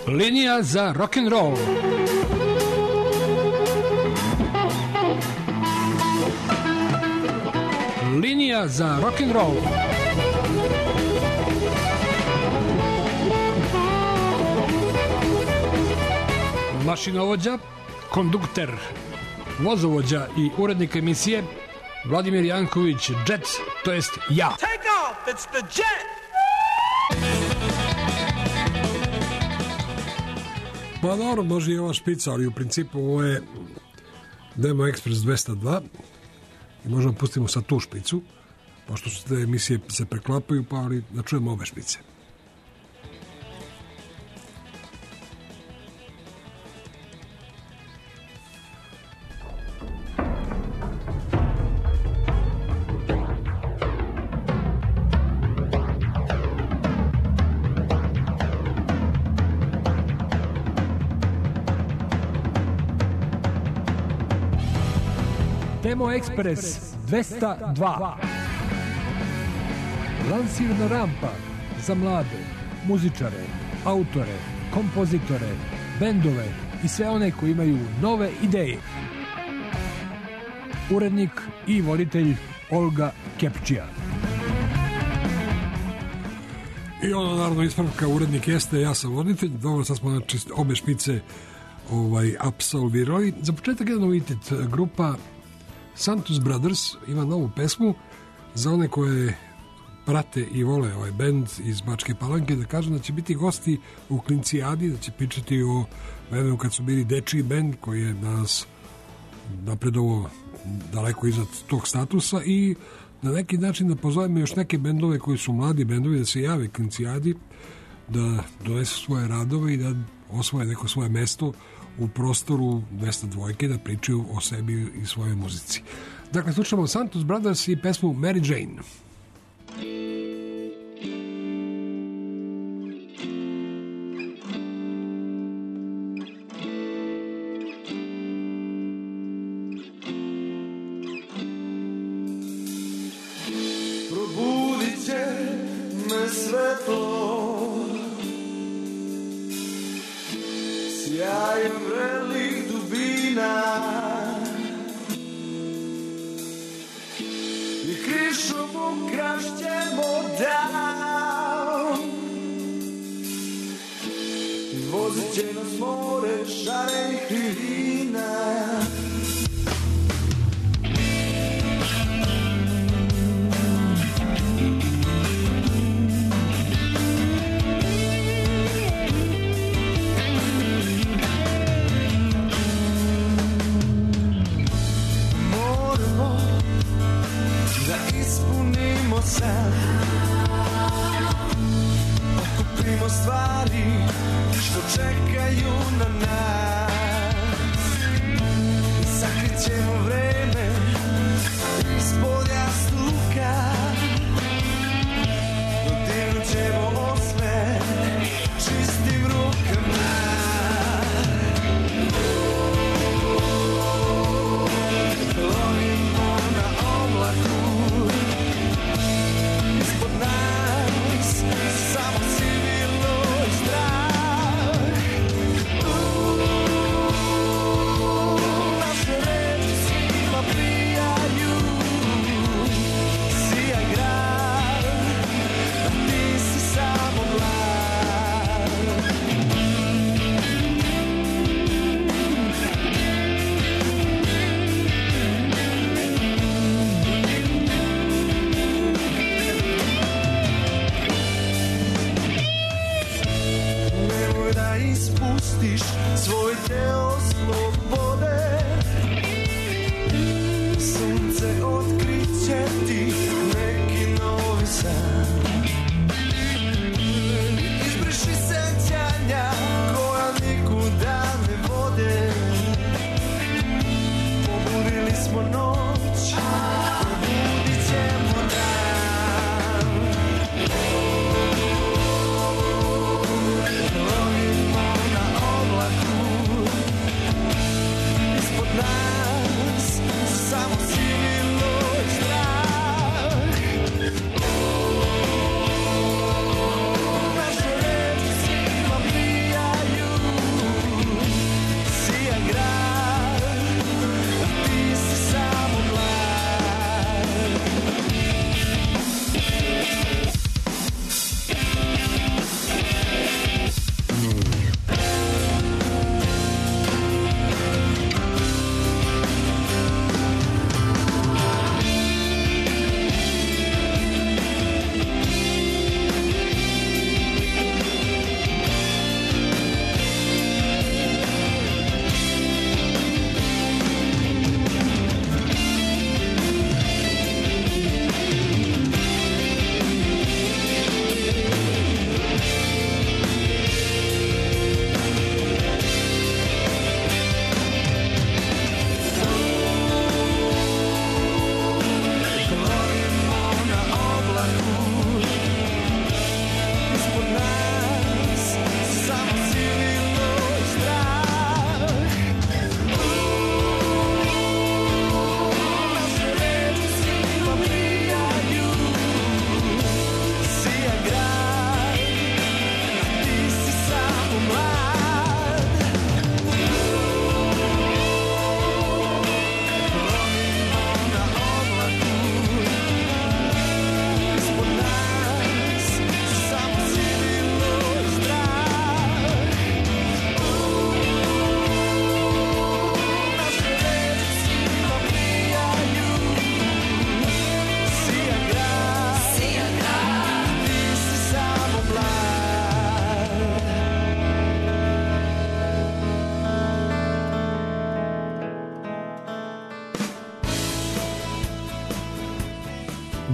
Linija za rock'n'roll. Linija za rock'n'roll. Mašinovođa, kondukter, vozovođa i urednik emisije Vladimir Janković, Jet, to jest ja. Take off, it's the Jet! Pa dobro, može i ova špica, ali u principu ovo je Demo Express 202 i možemo pustimo sa tu špicu, pošto su te emisije se preklapaju, pa ali da čujemo obe špice. Demo Express 202. Lansirna rampa za mlade, muzičare, autore, kompozitore, bendove i sve one koji imaju nove ideje. Urednik i voditelj Olga Kepčija. I ono, naravno, ispravka, urednik jeste, ja sam voditelj. Dobro, sad smo znači obe špice apsolvirali. Za početak jedan novitet, grupa Santos Brothers ima novu pesmu za one koje prate i vole ovaj bend iz Bačke Palanke, da kažem da će biti gosti u Klincijadi, da će pričati o vremenu kad su bili dečiji bend koji je danas napredovo daleko iznad tog statusa i na neki način da pozovemo još neke bendove koji su mladi bendovi da se jave Klincijadi, da donesu svoje radove i da osvoje neko svoje mesto u prostoru 202 da pričaju o sebi i svojoj muzici. Dakle, slušamo Santos Brothers i pesmu Mary Jane. Probudit će me svetlo sjajem vrelih dubina i krišom ukrašćemo dan i vozit će nas more šarenih krivina. Ispunimo san, okupimo stvari što čekaju na nas, sakrićemo vreme ispod jastuka, dodirnut ćemo osmeh čistim rukama. Lovimo na oblaku ispod nas, samo civilno i strah. Naše reči svima prijaju, sija grad, a ti si samo mlad. Nemoj da ispustiš svoj deo slobode, sunce otkriće ti neki novi san. Izbriši sećanja koja nikuda ne vode, pobudili smo noć, probudit ćemo dan. Lovimo na oblaku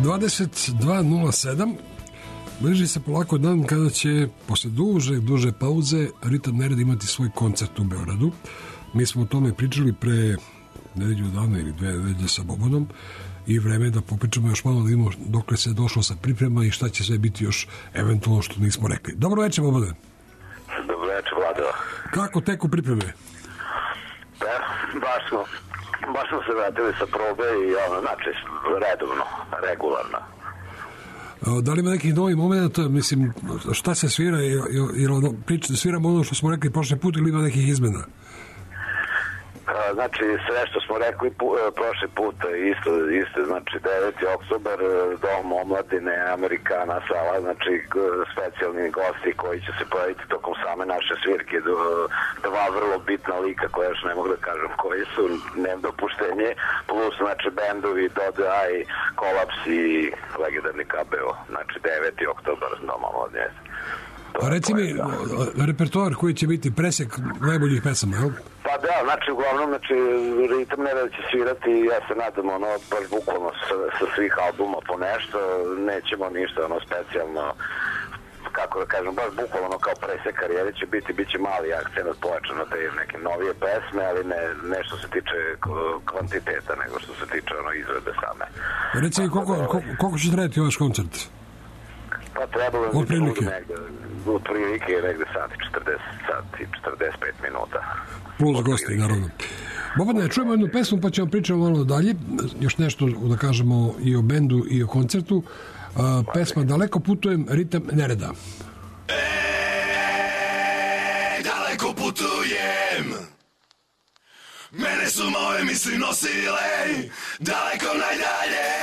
22:07. Bliži se polako dan kada će posle duže pauze Ritam Nereda imati svoj koncert u Beogradu. Mi smo o tome pričali pre nedelju dana ili 2 nedelje sa Bobanom i vreme je da popričamo još malo, da vidimo dokle se došlo sa priprema i šta će sve biti još eventualno što nismo rekli. Dobro večer, Bobane. Dobro večer, Vlado. Kako teku pripreme? Baš smo se vratili sa probe i znači redovno, regularno. Da li ima nekih novih momenta, mislim, šta se svira, sviramo ono što smo rekli prošle put ili ima nekih izmena? Znači, sve što smo rekli prošli put, isto, znači 9. oktobar, Dom omladine, Amerikana, sala, znači specijalni gosti koji će se pojaviti tokom same naše svirke, dva vrlo bitna lika koja još ne mogu da kažem koji su, nem dopuštenje, plus znači bendovi Doda i Kolaps i legendarni KBO, znači 9. oktobar, Dom omladine. A reci mi, repertoar koji će biti presek najboljih pesama, jel? Pa da, znači uglavnom, znači Ritam Nereda će svirati, ja se nadam, baš bukvalno sa svih albuma po nešto, nećemo ništa, specijalno, kako da kažem, baš bukvalno kao presek karijere će bit će mali akcent pojačan na te neke novije pesme, ali ne nešto se tiče kvantiteta, nego što se tiče izvedbe same. Reci mi, koliko će trajati ovaj koncert? Pa trebalo je otprilike negde sati 45 minuta. Plus gosti, naravno. Bobane, čujemo jednu pesmu pa ćemo pričati malo dalje. Još nešto da kažemo i o bendu i o koncertu. Pesma Daleko putujem, Ritam Nereda. Daleko putujem, mene su moje misli nosile daleko najdalje.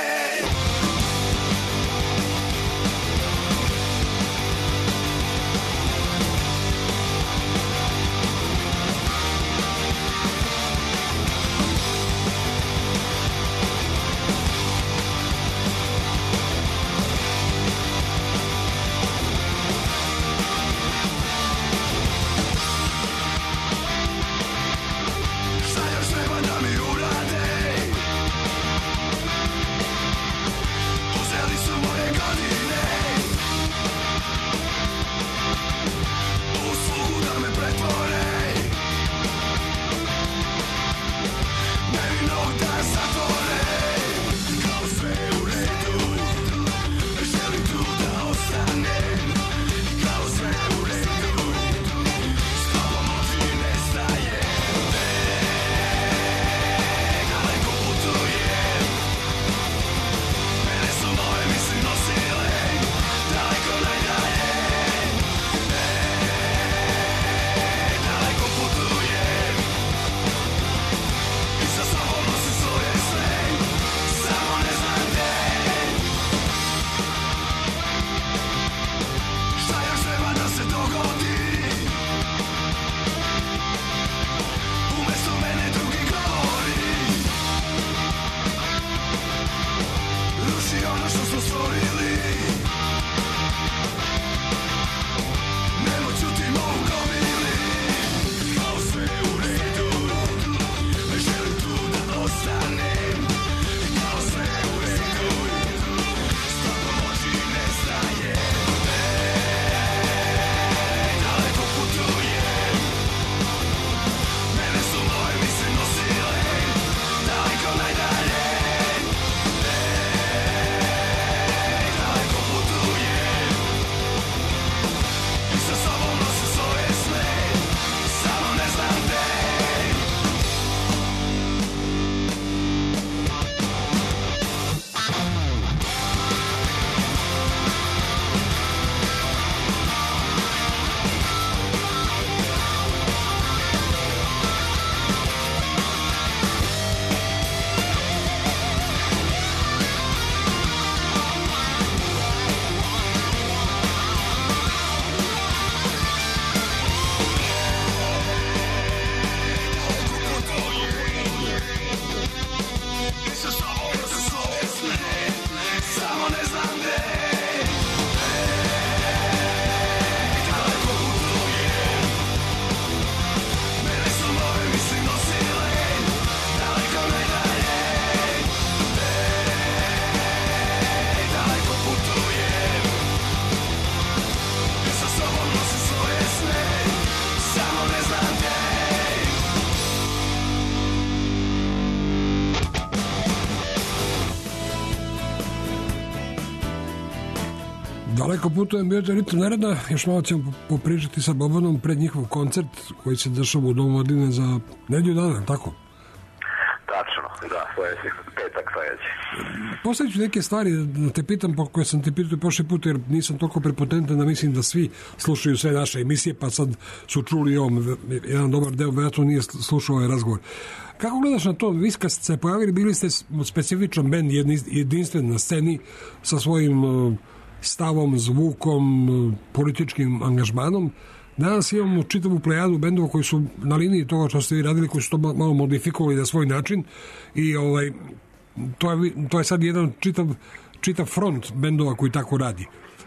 Daleko putujem, bio je Ritam nereda, još malo ćemo popričati sa Bobanom pred njihov koncert koji se dešava u Domu Omladine za nedelju dana, tako? Tačno, da, sledeći petak sledeći. Postavit ću neke stvari da te pitam, po koje sam te pitao prošli put, jer nisam toliko prepotentan da mislim da svi slušaju sve naše emisije, pa sad su čuli ovom, jedan dobar deo vjerojatno nije slušao ovaj razgovor. Kako gledaš na to? Vi kad ste se pojavili, bili ste specifičan bend, jedinstven na sceni sa svojim stavom, zvukom, političkim angažmanom. Danas imamo čitavu plejadu bendova koji su na liniji toga što ste vi radili, koji su to malo modifikovali na svoj način i to je sad jedan čitav front bendova koji tako radi.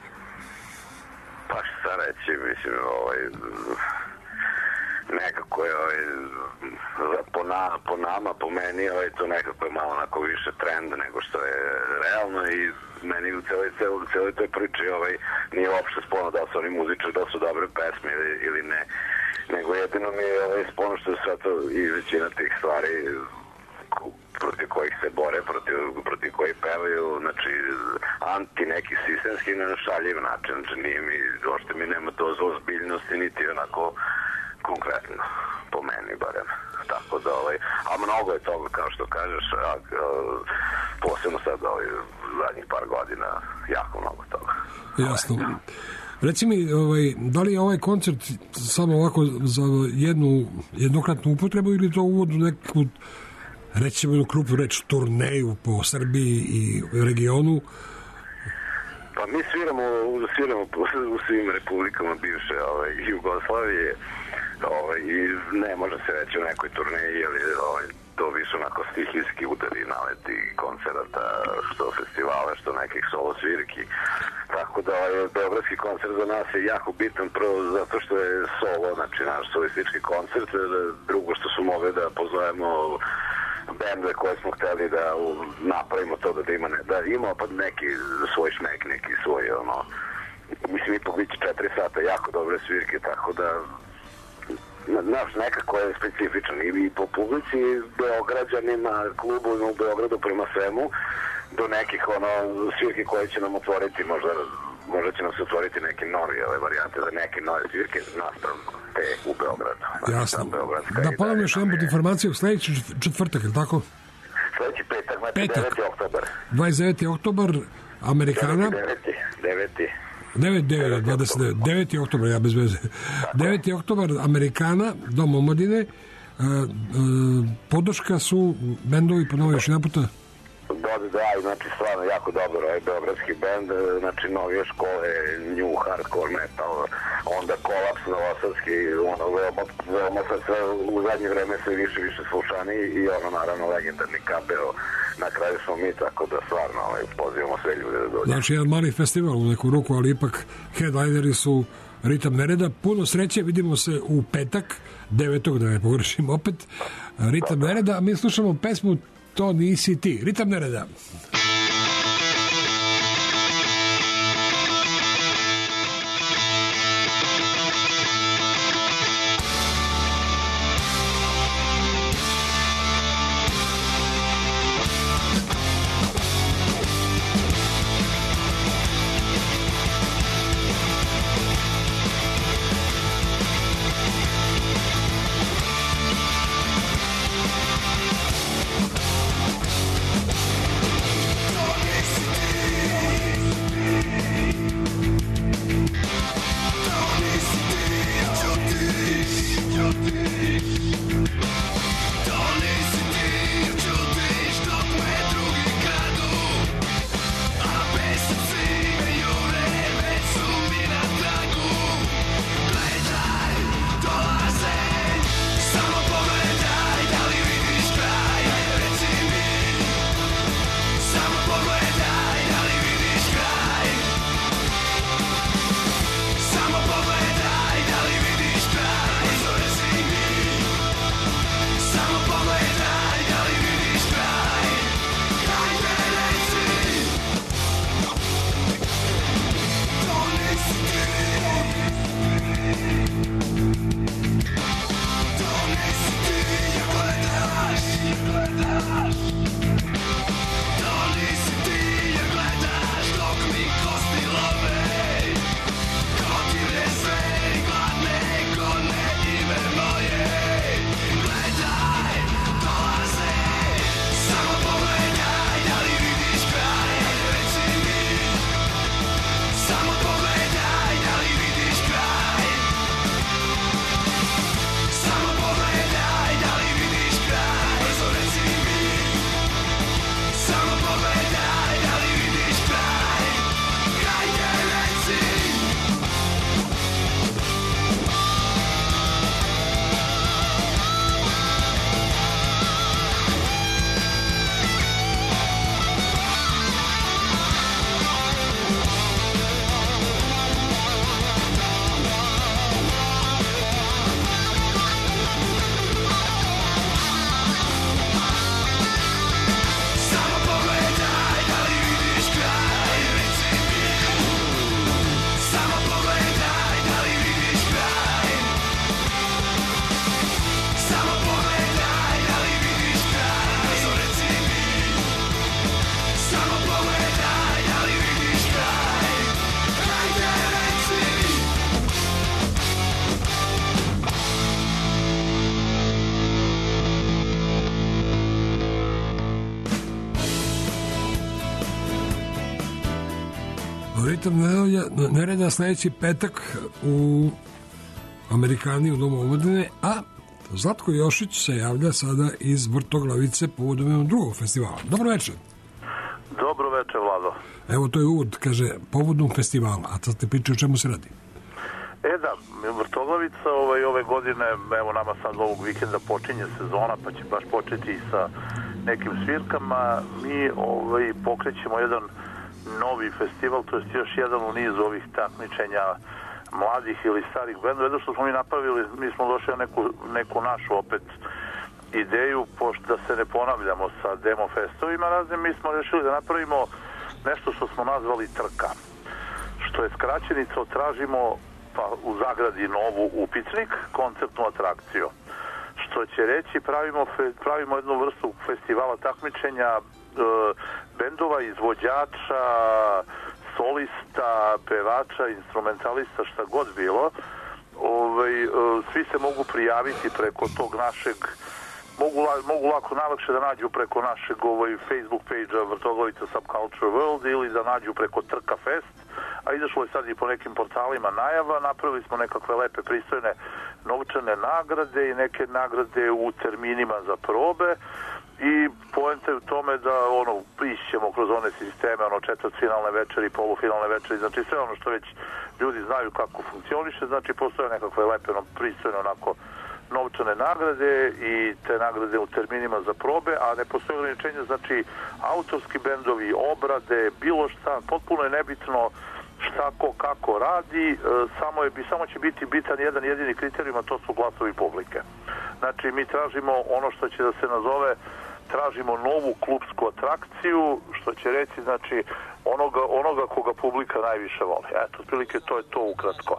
Pa šta reći, mislim, nekako je po nama, po meni, to nekako je malo onako više trend nego što je realno i meni u celoj toj priči nije uopšte spolno da su oni muzičari, da su dobre pesme ili ne, nego jedino mi je spolno što je sve to i većina tih stvari protiv kojih se bore, protiv kojih pevaju, znači anti neki sistemski našaljiv način, znači nije mi, uopšte mi nema to za ozbiljnosti, niti onako konkretno, po meni barem. Tako da, a mnogo je toga, kao što kažeš, posebno sad zadnjih par godina, jako mnogo toga. Jasno. Reci mi, da li je ovaj koncert samo ovako za jednokratnu upotrebu ili to uvod u neku, rećemo jednu krupnu reč, turneju po Srbiji i regionu? Pa mi sviramo u svim republikama bivše Jugoslavije i ne može se reći u nekoj turneji, jer to više onako stihijski udari naleti koncerata, što festivala, što nekih solo svirki. Tako da beogradski koncert za nas je jako bitan, prvo zato što je solo, znači naš solistički koncert, drugo što su mogli da pozovemo bendove koje smo hteli da napravimo to da ima pa neki svoj šmek, neki svoj mislim ipak biće 4 sata jako dobre svirke, tako da naš nekako je specifičan i po publici, Beograđanima, klubovima u Beogradu prema svemu, do nekih svirke koje će nam otvoriti, možda će nam se otvoriti neke nove varijante za neke nove svirke nastavno te u Beogradu. Jasno. Da ponovno još jedan pod informaciju, sledeći četvrtak, je li tako? Sledeći petak, znači 9. oktobar. 29. oktobar, Amerikana. 9. oktobar, ja bez veze. 9. oktobar, Amerikana, Dom Omladine. Podrška su bendovi, ponovno još jedan puta. Da, znači stvarno jako dobro, beogradski bend, znači novije škole, new hardcore metal, onda Kolaps novosadski, veoma sad sve u zadnje vreme sve više slušani i naravno legendarni KBO, na kraju smo mi, tako da stvarno pozivamo sve ljude da dođe. Znači jedan mali festival u neku ruku, ali ipak headlineri su Ritam nereda. Puno sreće, vidimo se u petak 9. da ne pogrešim opet. Ritam nereda, a mi slušamo pesmu To nisi ti. Ritam nereda. čitav nereda sledeći petak u Amerikani u Domu omladine, a Zlatko Jošić se javlja sada iz Vrtoglavice povodom jednog drugog festivala. Dobro večer. Dobro večer, Vlado. Evo, to je uvod, kaže, povodom festivala, a sad te priče o čemu se radi. Da, Vrtoglavica ove godine, evo nama sad ovog vikenda počinje sezona, pa će baš početi i sa nekim svirkama. Mi pokrećemo jedan novi festival, to je još jedan u nizu ovih takmičenja mladih ili starih bendova. Jedno što smo mi napravili, mi smo došli na neku našu opet ideju, pošto da se ne ponavljamo sa demo festovima raznim, mi smo rešili da napravimo nešto što smo nazvali trka, što je skraćenica od tražimo pa u zagradi novu upitnik, koncertnu atrakciju. Što će reći, pravimo jednu vrstu festivala takmičenja bendova, izvođača, solista, pevača, instrumentalista, šta god bilo. Svi se mogu prijaviti preko tog našeg, mogu lako najlakše da nađu preko našeg Facebook page-a Vrtoglavica Subculture World ili da nađu preko Trka Fest, a izašlo je sad i po nekim portalima najava. Napravili smo nekakve lepe pristojne novčane nagrade i neke nagrade u terminima za probe i poenta je u tome da prišćemo kroz one sisteme, četvrtfinalne večeri, polufinalne večeri, znači sve ono što već ljudi znaju kako funkcioniše, znači postoje nekakve lepe pristojne onako novčane nagrade i te nagrade u terminima za probe, a ne postoje ograničenja, znači autorski bendovi, obrade, bilo šta, potpuno je nebitno šta ko kako radi, samo će biti bitan jedan jedini kriterijum, a to su glasovi publike. Znači mi tražimo ono što će da se nazove, tražimo novu klupsku atrakciju, što će reći znači onoga koga publika najviše voli. Eto, otprilike to je to ukratko.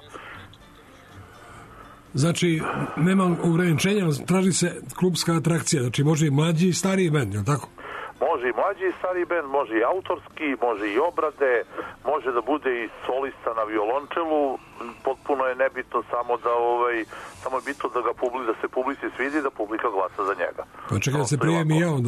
Znači, nema ograničenja, traži se klubska atrakcija, znači može i mlađi i stariji bend, je li tako? Može i mlađi i stariji bend, može i autorski, može i obrade, može da bude i solista na violončelu, potpuno je nebitno samo da samo je bitno da se publici svidi, da publika glasa za njega. Pa čekaj da se prijem i ja onda.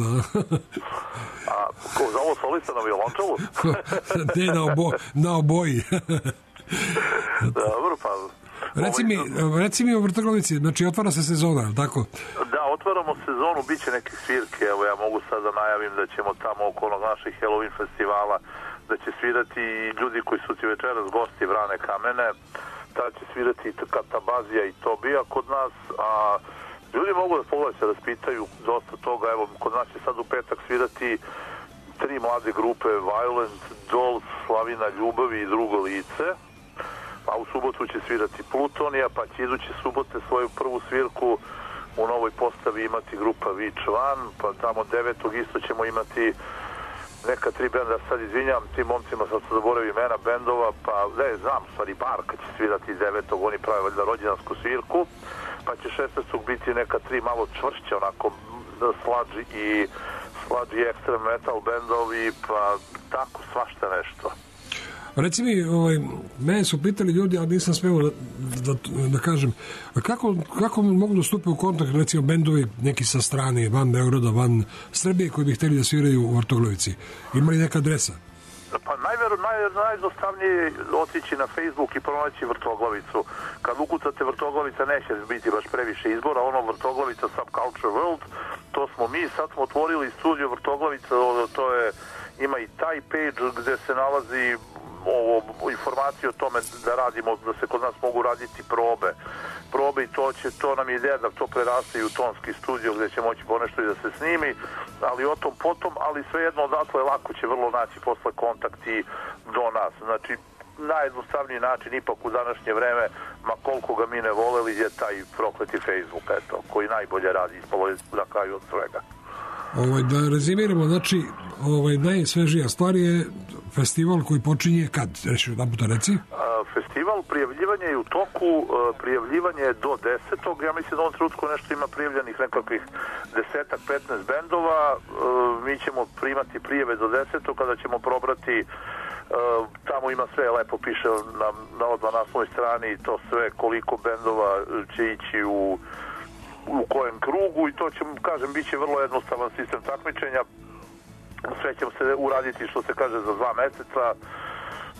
Za ovo solista na violončelu? Ne, na oboji. Dobro, pa... Reci mi u Vrtoglavici, znači otvara se sezona, ali tako? Da, otvaramo sezonu, bit će neke svirke, evo ja mogu sad da najavim da ćemo tamo oko onog naših Halloween festivala, da će svirati i ljudi koji su ti večeras gosti Vrane Kamene, tada će svirati Katabazija i Tobija kod nas, a ljudi mogu da pogledaju se, da spitaju dosta toga, evo kod nas će sad u petak svirati 3 mlade grupe, Violent, Dolls, Slavina Ljubavi i Drugo lice, a u subotu će svirati Plutonija, pa će iduće subote svoju prvu svirku u novoj postavi imati grupa Vič Van, pa tamo 9. isto ćemo imati neka 3 benda, sad izvinjam tim momcima, sad se zaboravim imena bendova, pa ne znam, stvari Barka će svirati 9. oni prave valjda rođendansku svirku, pa će 16. biti neka 3 malo čvršće onako slađi extreme metal bendovi, pa tako svašta nešto. Reci mi, mene su pitali ljudi, ali nisam smeo da kažem, kako mogu da stupe u kontakt, recimo, bendovi neki sa strane, van Beograda, van Srbije, koji bi hteli da sviraju u Vrtoglavici? Ima li neka adresa? Pa najjednostavnije je otići na Facebook i pronaći Vrtoglavicu. Kad ukucate Vrtoglavica neće biti baš previše izbora, Vrtoglavica Subculture World, to smo mi, sad smo otvorili studio Vrtoglavica, to je, ima i taj page gde se nalazi informacije o tome da radimo, da se kod nas mogu raditi probe i to nam je ideja da to preraste i u tonski studio gde će moći ponešto i da se snimi, ali o tom potom, ali svejedno odatle lako će vrlo naći posle kontakti do nas. Znači, najjednostavniji način ipak u današnje vreme, ma koliko ga mi ne voleli, je taj prokleti Facebook, koji najbolje radi ispalo na kraju od svega. Da rezimiramo, znači, najsvežija stvar je festival koji počinje kad? Reci? Festival, prijavljivanje je u toku, prijavljivanje je do 10. Ja mislim da u ovom trenutku nešto ima prijavljenih nekakvih 10-15 bendova. Mi ćemo primati prijave do 10. kada ćemo probrati, tamo ima sve, lepo piše na odmah naslovnoj strani, to sve koliko bendova će ići u kojem krugu i to će, kažem, bit će vrlo jednostavan sistem takmičenja. Sve ćemo se uraditi, što se kaže, za 2 meseca.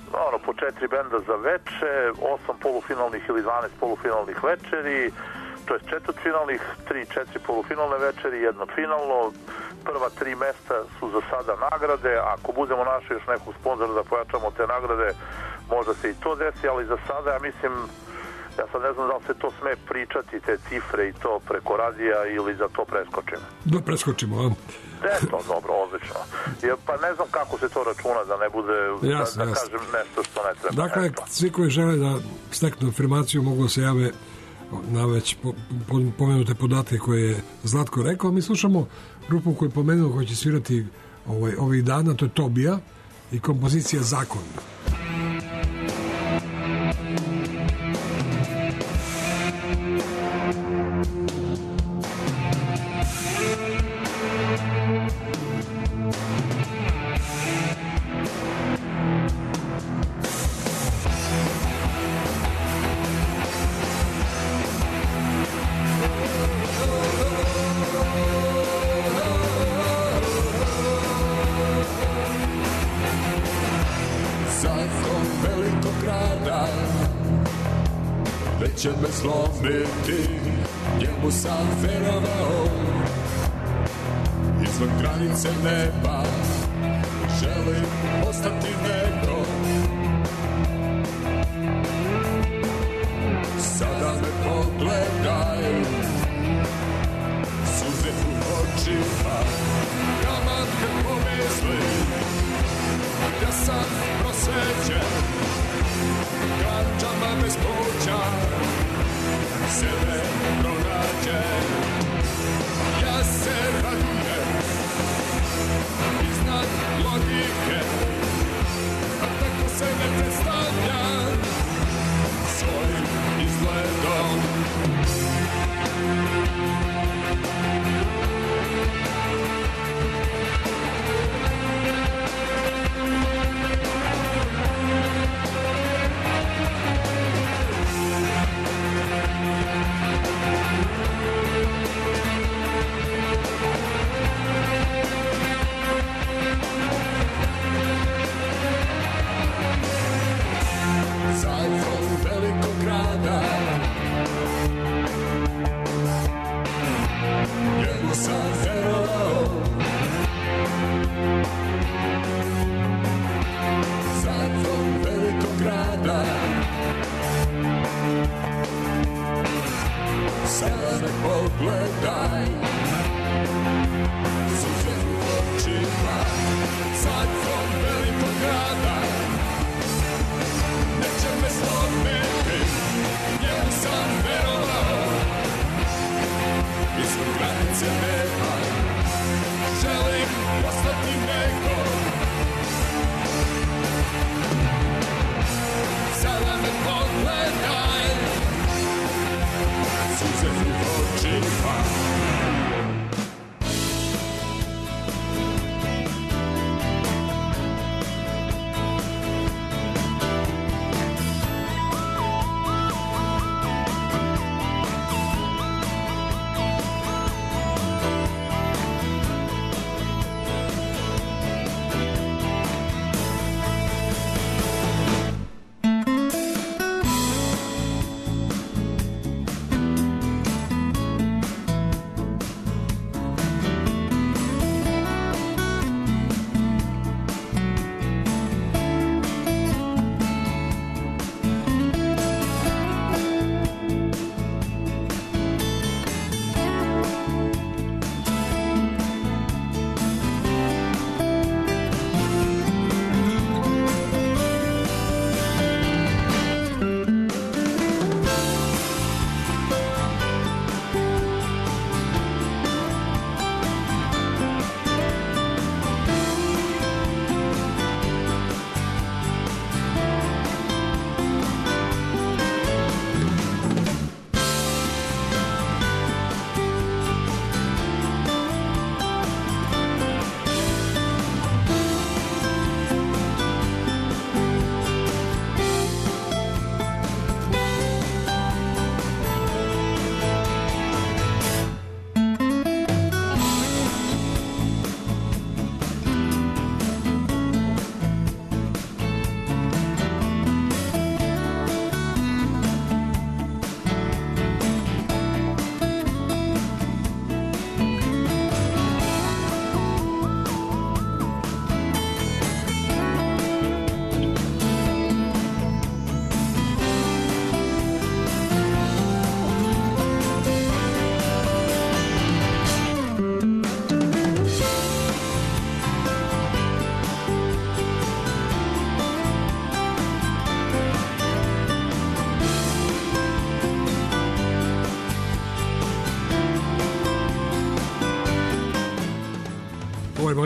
po 4 benda za veče, 8 polufinalnih ili 12 polufinalnih večeri, to je četvrtfinalnih, 3-4 polufinalne večeri, jedno finalno. Prva 3 mesta su za sada nagrade, ako budemo našli još nekog sponzora da pojačamo te nagrade, možda se i to desi, ali za sada ja mislim, ja sad ne znam da li se to sme pričati, te cifre i to preko radija ili da to preskočimo. Da preskočimo, a? To, dobro, odlično. Pa ne znam kako se to računa, da ne bude, jasne, da kažem nešto što ne treba. Dakle, svi koji žele da steknu afirmaciju mogu da se jave na već pomenute podatke koje je Zlatko rekao. Mi slušamo grupu koju je pomenuo, koja će svirati ovih dana, to je Tobija i kompozicija Zakon. Će me slomiti, njemu sam verovao. Izvan granice neba želim ostati neko. Sada me pogledaj, suze u očima, kamat kad pomislim da sam prosvećen, ganđama bez kuća sebe pronađem. Ja se radujem iznad logike, a tako se ne predstavljam svojim izgledom. Sada me pogledaj, suze u očima, zakon velikog grada, neće me slomiti, njemu sam verovao. Ispod granice neba želim ostati neko. Sada me pogledaj, suze u očima.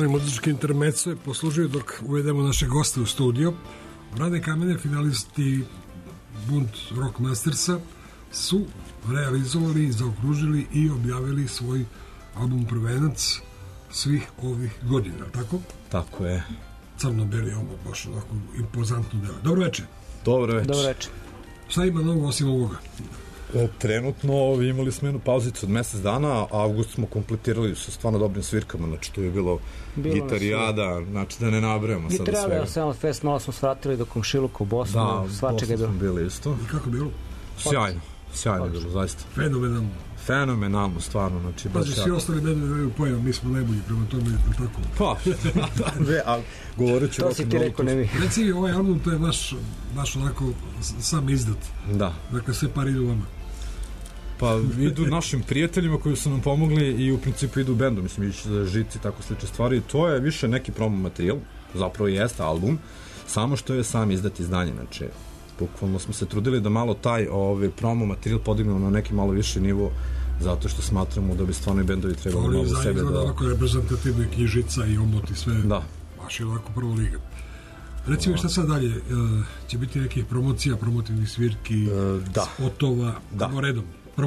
takozvani muzički intermezzo je poslužio dok uvedemo naše goste u studio. Brane Kamene, finalisti Bunt Rock Mastersa, su realizovali, zaokružili i objavili svoj album Prvenac svih ovih godina, tako? Tako je. Crno-beli, ovo baš onako impozantno delo. Dobro večer. Dobro večer. Dobro večer. Šta ima novo osim ovoga? Trenutno imali smo jednu pauzicu od mesec dana, a avgust smo kompletirali sa stvarno dobrim svirkama, znači tu je bilo gitarijada, znači da ne nabrajamo sada svega. Gitarijada, Sound Fest, malo smo svratili do Komšiluka u Bosnu, svačega je bilo. Da, u Bosnu smo bili isto. I kako je bilo? Sjajno je bilo, zaista. Fenomenalno, stvarno, znači baš jako. Svi ostali bendovi imaju pojam, mi smo najbolji, prema tome je tako. Pa, a govorit ću... To si ti rekao, ne mi. Reci, ovaj album, to je vaš onako sam izdat. Da. Dakle, sve par idu vama. Pa idu našim prijateljima koji su nam pomogli i u principu idu bendu, mislim, ići za žici, tako slične stvari. To je više neki promo materijal, zapravo jeste album, samo što je sam izdat izdanje, znači bukvalno smo se trudili da malo taj promo materijal podignemo na neki malo više nivo, zato što smatramo da bi stvarno i bendovi trebali malo sebe da... Oni ovako reprezentativne knjižica i omot i sve, da. Baš je ovako prvo liga. Recimo šta sad dalje, će biti nekih promocija, promotivnih svirki, spotova, kako redom,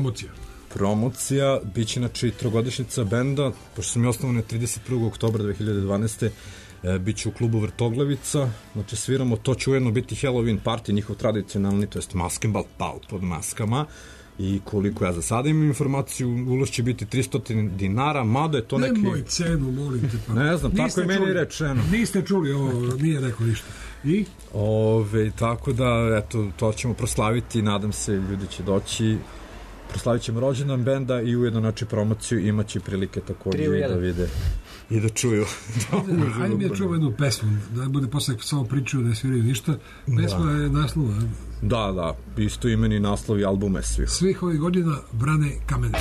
promocija, bit će znači trogodišnjica benda, pošto sam je osnovan 31. oktobra 2012. Bit će u klubu Vrtoglavica, znači sviramo, to će ujedno biti Halloween party, njihov tradicionalni, to jest maskembal, pal pod maskama, i koliko ja za sada imam informaciju, ulaz će biti 300 dinara, mada je to neki... Nemoj cenu, molim te, pa. Ne znam, tako je meni rečeno. Niste čuli ovo, nije rekao ništa. I? Tako da, eto, to ćemo proslaviti, nadam se, ljudi će doći, proslavit ćemo rođendan benda i ujedno znači promociju, imaće prilike također da vide i da čuju. Hajde mi je čuo jednu pesmu, da bude posle samo pričaju, ne sviraju ništa. Pesma je naslova. Da, isto imeni naslovi albume svih. Svih ovih godina Brane Kamene.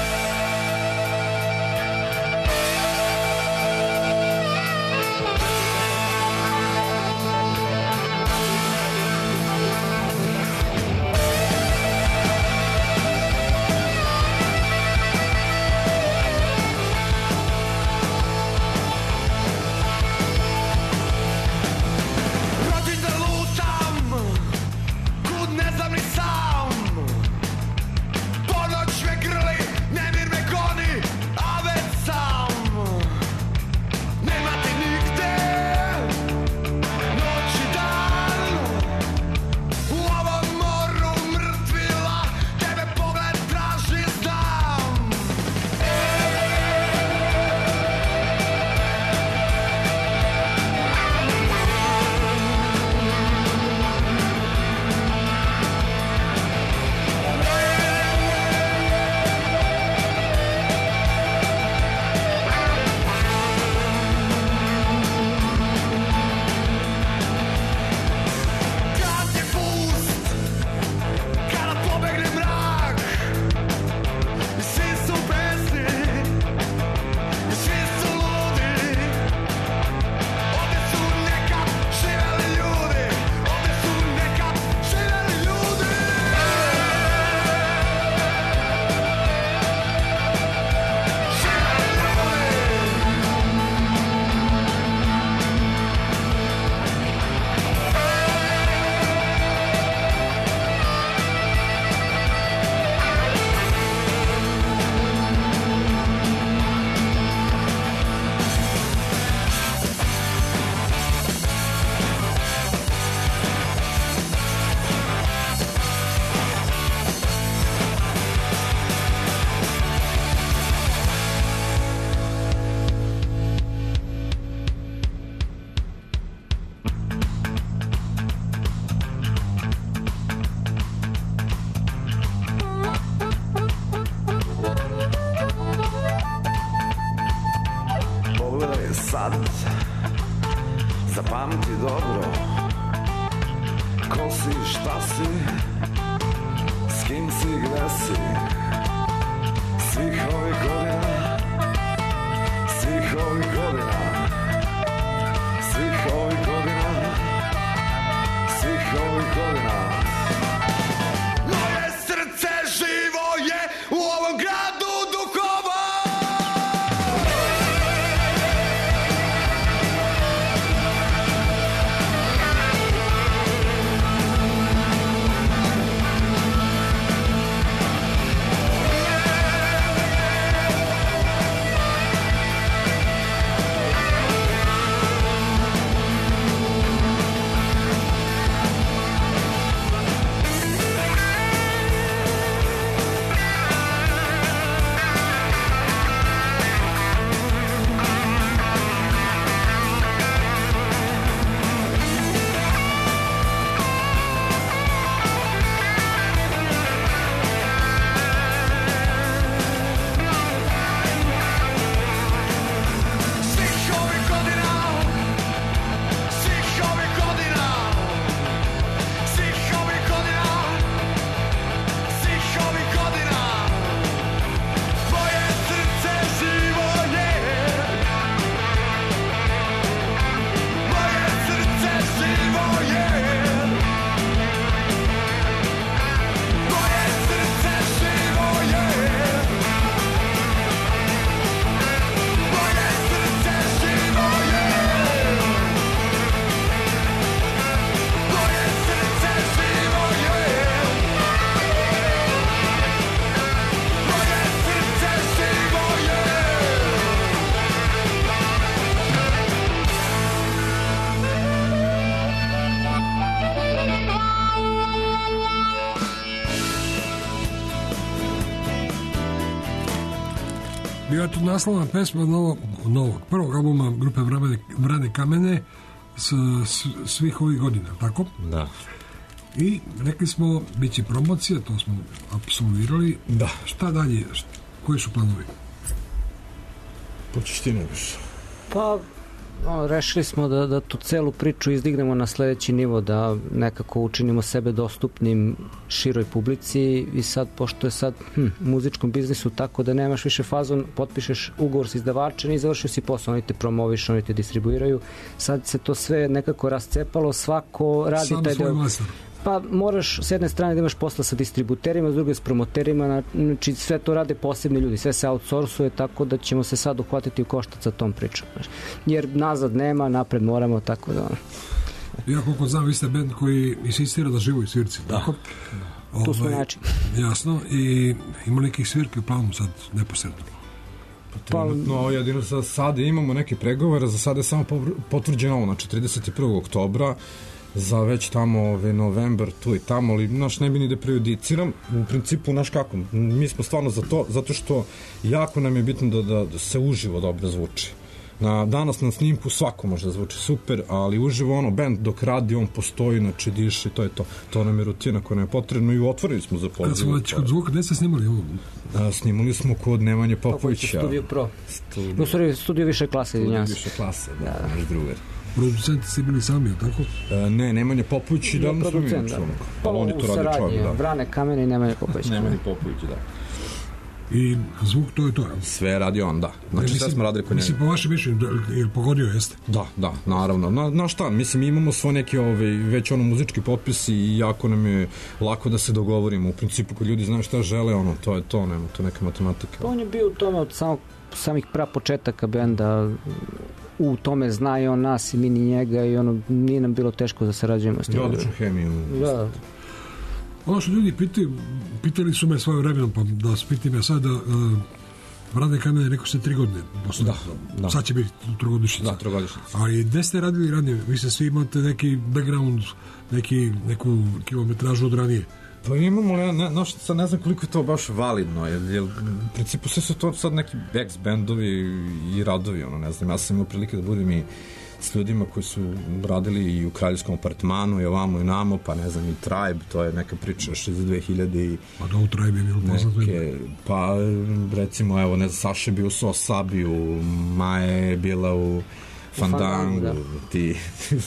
Zapamti dobro ko si, šta si, s kim si, gde si, svih ovih godina, svih ovih godina, svih ovih godina, svih ovih godina. Moje srce živo je u ovom gradu duhova. Bio je to naslovna pesma novog prvog albuma grupe Vrane kamene svih ovih godina, tako? Da. I rekli smo, bit će promocija, to smo apsolvirali. Da. Šta dalje? Koji su planovi? Počeš ti nebiš. Pa, rešili smo da tu celu priču izdignemo na sledeći nivo, da nekako učinimo sebe dostupnim široj publici i sad, pošto je sad u muzičkom biznisu tako da nemaš više fazon, potpišeš ugovor s izdavačem i završio si posao, oni te promoviš, oni te distribuiraju. Sad se to sve nekako rascepalo, svako radi sam taj deo. Pa moraš s jedne strane da imaš posla sa distributerima, s druge s promoterima, znači sve to rade posebni ljudi, sve se outsourcuje, tako da ćemo se sad uhvatiti u koštac sa tom pričom. Jer nazad nema, napred moramo, tako da... Ja koliko znam, vi ste band koji insistira da živoj svirci, tako? Tu smo način. Jasno, i ima nekih svirki u planu sad neposredno. Trenutno, jedino za sada imamo neke pregovore, za sada je samo potvrđeno ovo, znači 31. oktobra, za već tamo novembar, tu i tamo, ali naš ne bi ni da prejudiciram. U principu, naš kako, mi smo stvarno za to, zato što jako nam je bitno da se uživo dobro zvuči. Danas na snimku svako može da zvuči super, ali uživo band dok radi, on postoji, znači diše, to je to. To nam je rutina koja nam je potrebno i otvorili smo za poziv. Kada smo već kod zvuka, gde ste snimali ovo? Snimali smo kod Nemanje Popovića. Studio Pro. U stvari, studio više klase, Studio više klase, da, naš drugar. Producenti ste bili sami, tako? Ne, Nemanja Popović i davno smo imali čovjek. Ali on je to radio čovjek, da. Vrane kamene i Nemanja Popović. Nemanja Popović, da. I zvuk, to je to, ja? Sve radi on, da. Znači, sve smo radili kod njega. Mislim, po vašem mišljenju, je pogodio, jeste? Da, naravno. Na šta, mislim, imamo svoj neki već muzički potpisi i jako nam je lako da se dogovorimo. U principu, kad ljudi znaju šta žele, to je to, nema to neka matematika. Pa on je bio u tome od samih prapočetaka benda, u tome zna i on nas i mi ni njega i nije nam bilo teško da sarađujemo s njim. Odličnu hemiju. Da. Ono što ljudi pitali su me svoje vremenom, pa da vas pitam ja sad da Vrane kamene, rekao ste 3 godine. Da. Sad će biti trogodišnjica. Da, trogodišnjica. Ali gde ste radili ranije? Vi ste svi imate neki background, neku kilometražu od ranije. Pa imamo, sad ne znam koliko je to baš validno, jer u principu sve su to sad neki ex-bendovi i radovi, ne znam, ja sam imao prilike da budem i s ljudima koji su radili i u Kraljevskom apartmanu i ovamo i namo, pa ne znam, i Tribe, to je neka priča još iz 2000 i... Pa da, u Tribe je bilo poznato. Pa recimo, evo, ne znam, Saša je bio u Sosabiju, Maja je bila u Fandangu, ti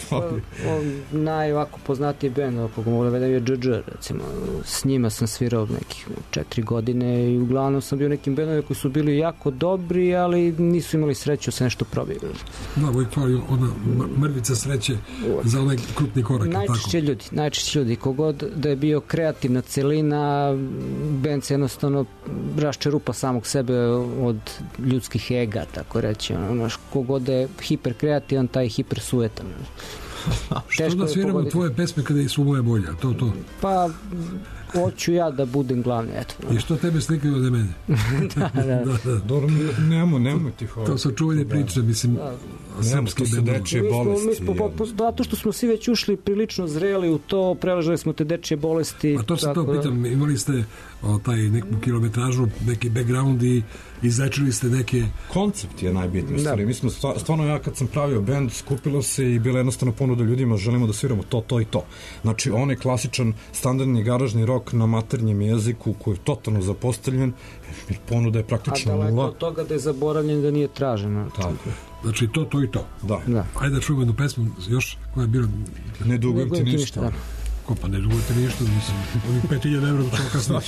najovako poznatiji band, ako ga mogu da vedem, je Dž, recimo. S njima sam svirao nekih 4 godine i uglavnom sam bio nekim bandovima koji su bili jako dobri, ali nisu imali sreću se nešto probili. Da, uvijek fali ona mrvica sreće za onaj krupni korak. Najčešće ljudi, kogod da je bio kreativna celina, band se jednostavno raščerupa samog sebe od ljudskih ega, tako reći. Kogod da je hiperkreativan, taj hipersuetan. Što da sviramo tvoje pesme kada su moje bolje? To. Pa, hoću ja da budem glavni, eto. I što tebe slikaju od mene? Da. Dobro, nemoj tih ovo. To su čuvene priče, mislim, srpski bendovi. Dečije bolesti. Zato što smo svi već ušli prilično zreli u to, preležali smo te dečije bolesti. A to se to pitam, imali ste taj neku kilometražu, neki background i izlečili ste neke... Koncept je najbitniji stvari. Mi smo stvarno, ja kad sam pravio band, skupilo se i bila jednostavno ponuda ljudima, želimo da sviramo to i to. Znači, onaj klasičan, standardni garažni rock na maternjem jeziku koji je totalno zapostavljen, ponuda je praktično nula. A daleko od toga da je zaboravljen, da nije traženo. Znači, to i to. Da. Ajde da čujemo jednu pesmu još koja je bila... Ne dugujem ti ništa. Ko pa ne dugujete ništa, mislim, onih 5000 evra da ćemo kasnije.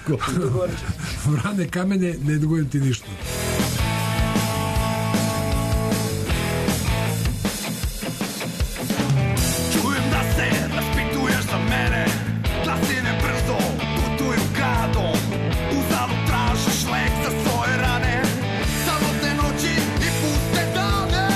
Vrane kamene, ne dugujem ti ništa. Čujem da se raspituješ za mene, glasine brzo putuju gradom, uzalud tražiš lek za svoje rane, samotne noći i puste dane.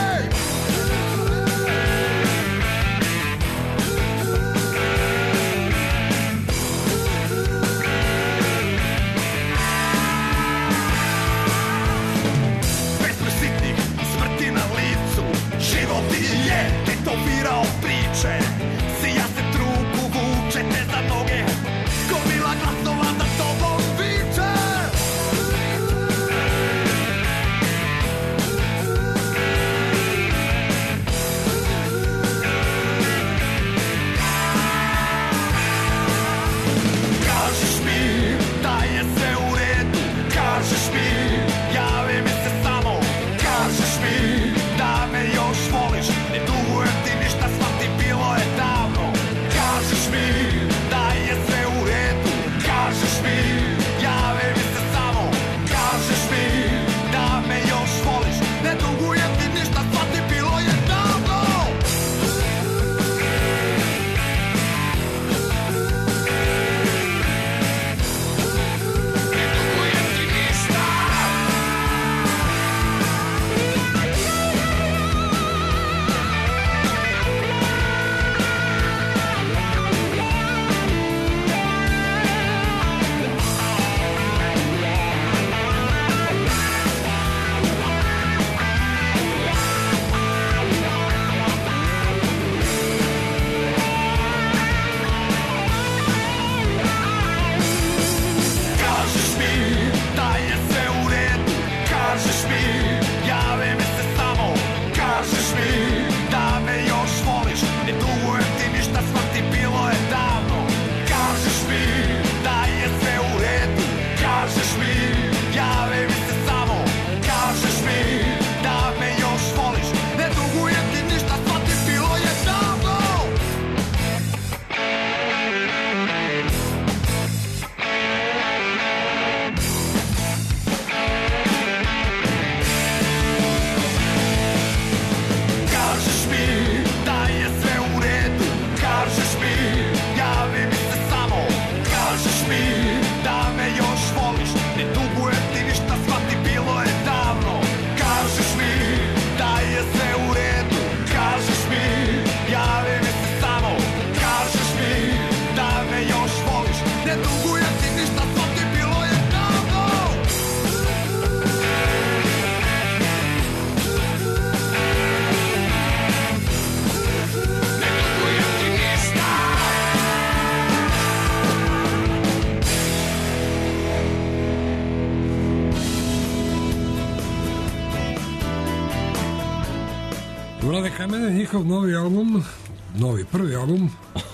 ništa to ti bilo je davno. Ne dugujem ti ništa. Vlade Kamene, njihov novi album, prvi album,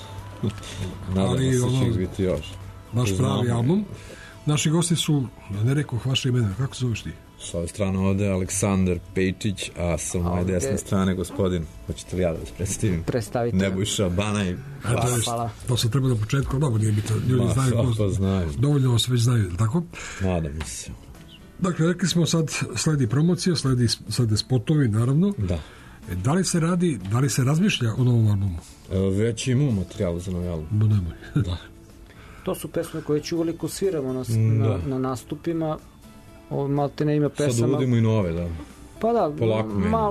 Nadam se će biti još. baš pravi album. Naši gosti su, ne rekoh vaše imena, kako zoveš ti? S ove strane ovde Aleksandar Pejčić, a sa moje desne strane gospodin, hoćete li ja da vas predstavim? Predstavite. Nebojša Banaj. Hvala. To sam trebao na početku, dobro, nije bitno, ljudi znaju, dovoljno se već znaju, tako? Nadam se. Dakle, rekli smo sad, sledi promocija, slede spotovi, naravno. Da. Da li se razmišlja o novom albumu? Već imamo materijal za novi album. Bo nemoj. Da. To su pesme koje ću uveliko sviramo na nastupima. Malte ne ima pesama. Sad uvodimo i nove, da. Pa da, polako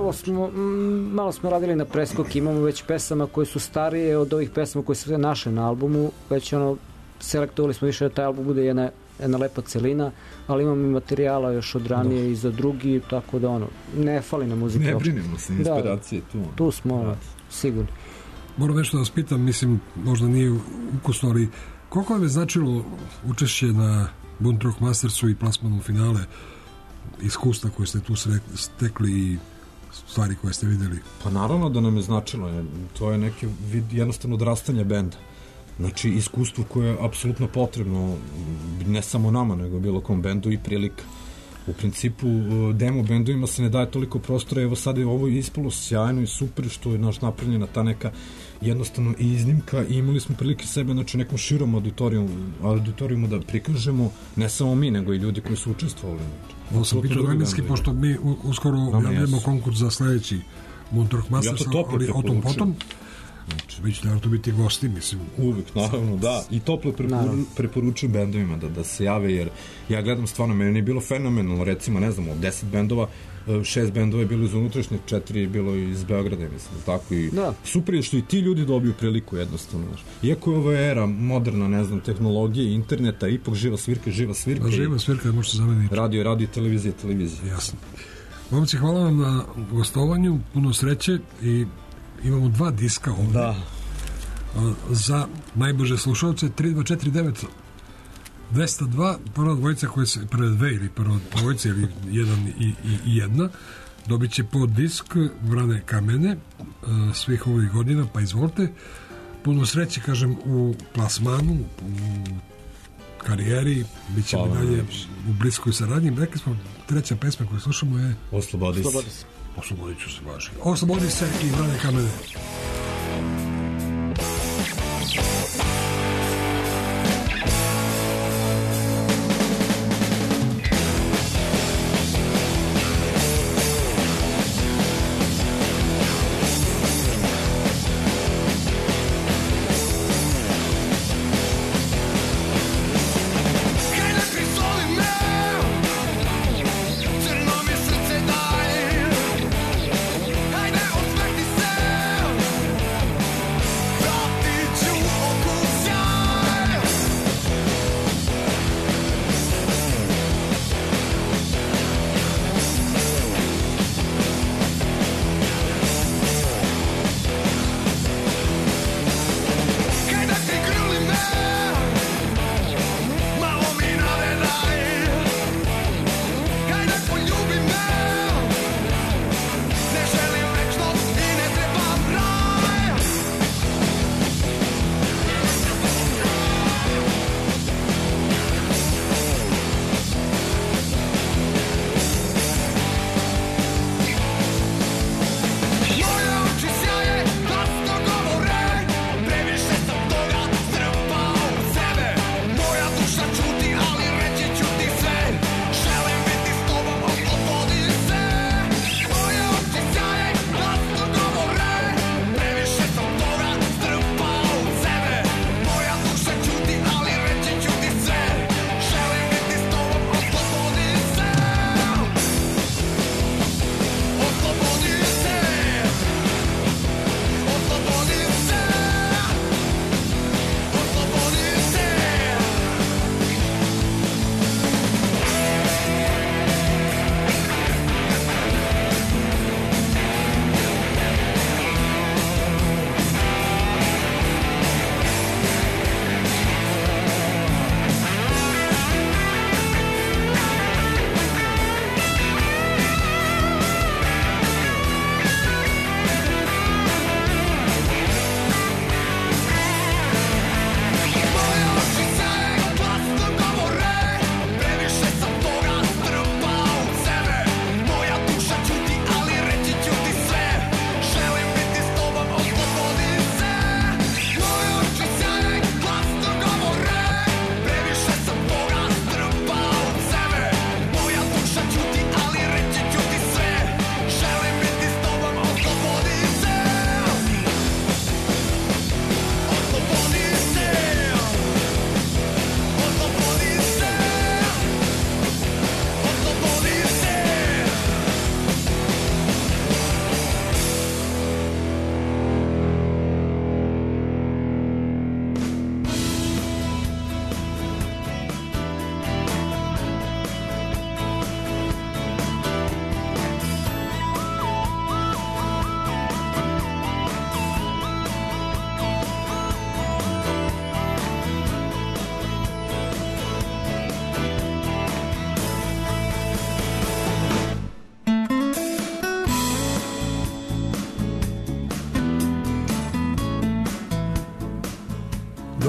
malo smo radili na preskok, imamo već pesama koje su starije od ovih pesama koje su naše na albumu, već selektovali smo više da taj album bude jedna lepa celina, ali imamo i materijala još od ranije i za drugi, tako da ne fali na muzika. Ne brinemo se, inspiracije tu. Tu smo sigurni. Moram nešto da vas pitam, mislim, možda nije ukusno, ali koliko vam je značilo učešće na Bund Rock Mastersu i plasmanu finale, iskustva koje ste tu stekli i stvari koje ste videli? Pa naravno da nam je značilo, to je neki vid jednostavno odrastanja benda. Znači, iskustvo koje je apsolutno potrebno, ne samo nama, nego bilo kom bendu i prilika. U principu, demo bendovima se ne daje toliko prostora, evo sad je ovo ispalo sjajno i super, što je napravljena ta neka jednostavno iznimka i imali smo prilike sebe, znači, nekom širom auditorijumu da prikažemo, ne samo mi, nego i ljudi koji su učestvovali. Ovo sam pitao vremenski, pošto mi uskoro objavljamo konkurs za sledeći Bund Rock Masters, ali o tom potom. Znači, vi ćete to biti gosti, mislim. Uvijek, naravno, da. I toplo preporučujem bendovima da se jave, jer ja gledam stvarno, meni je bilo fenomenalno, recimo, ne znam, od 10 bendova, 6 bendova je bilo iz unutrašnje, 4 je bilo iz Beograda, mislim, tako i super je što i ti ljudi dobiju priliku jednostavno. Iako je ovo era moderna, ne znam, tehnologije, interneta, ipak živa svirka. Živa svirka, može se zameniti. Radio, televizija. Jasno. Momci, hvala vam na gostovanju, puno sreće i imamo 2 diska ovdje. Da. Za najbrže slušalce 3249 202, prva dvojica koje se, prve dve ili prva dvojica ili jedan i jedna, dobit će po disk Vrane Kamene svih ovih godina, pa izvolite. Puno sreće, kažem, u plasmanu, u karijeri, bit ćemo dalje u bliskoj saradnji. Rekli smo, treća pesma koju slušamo je Oslobodi se. Oslobodit ću se važi. Oslobodi se i Vrane Kamene. Crno mi srce daje, hajde osmehni se.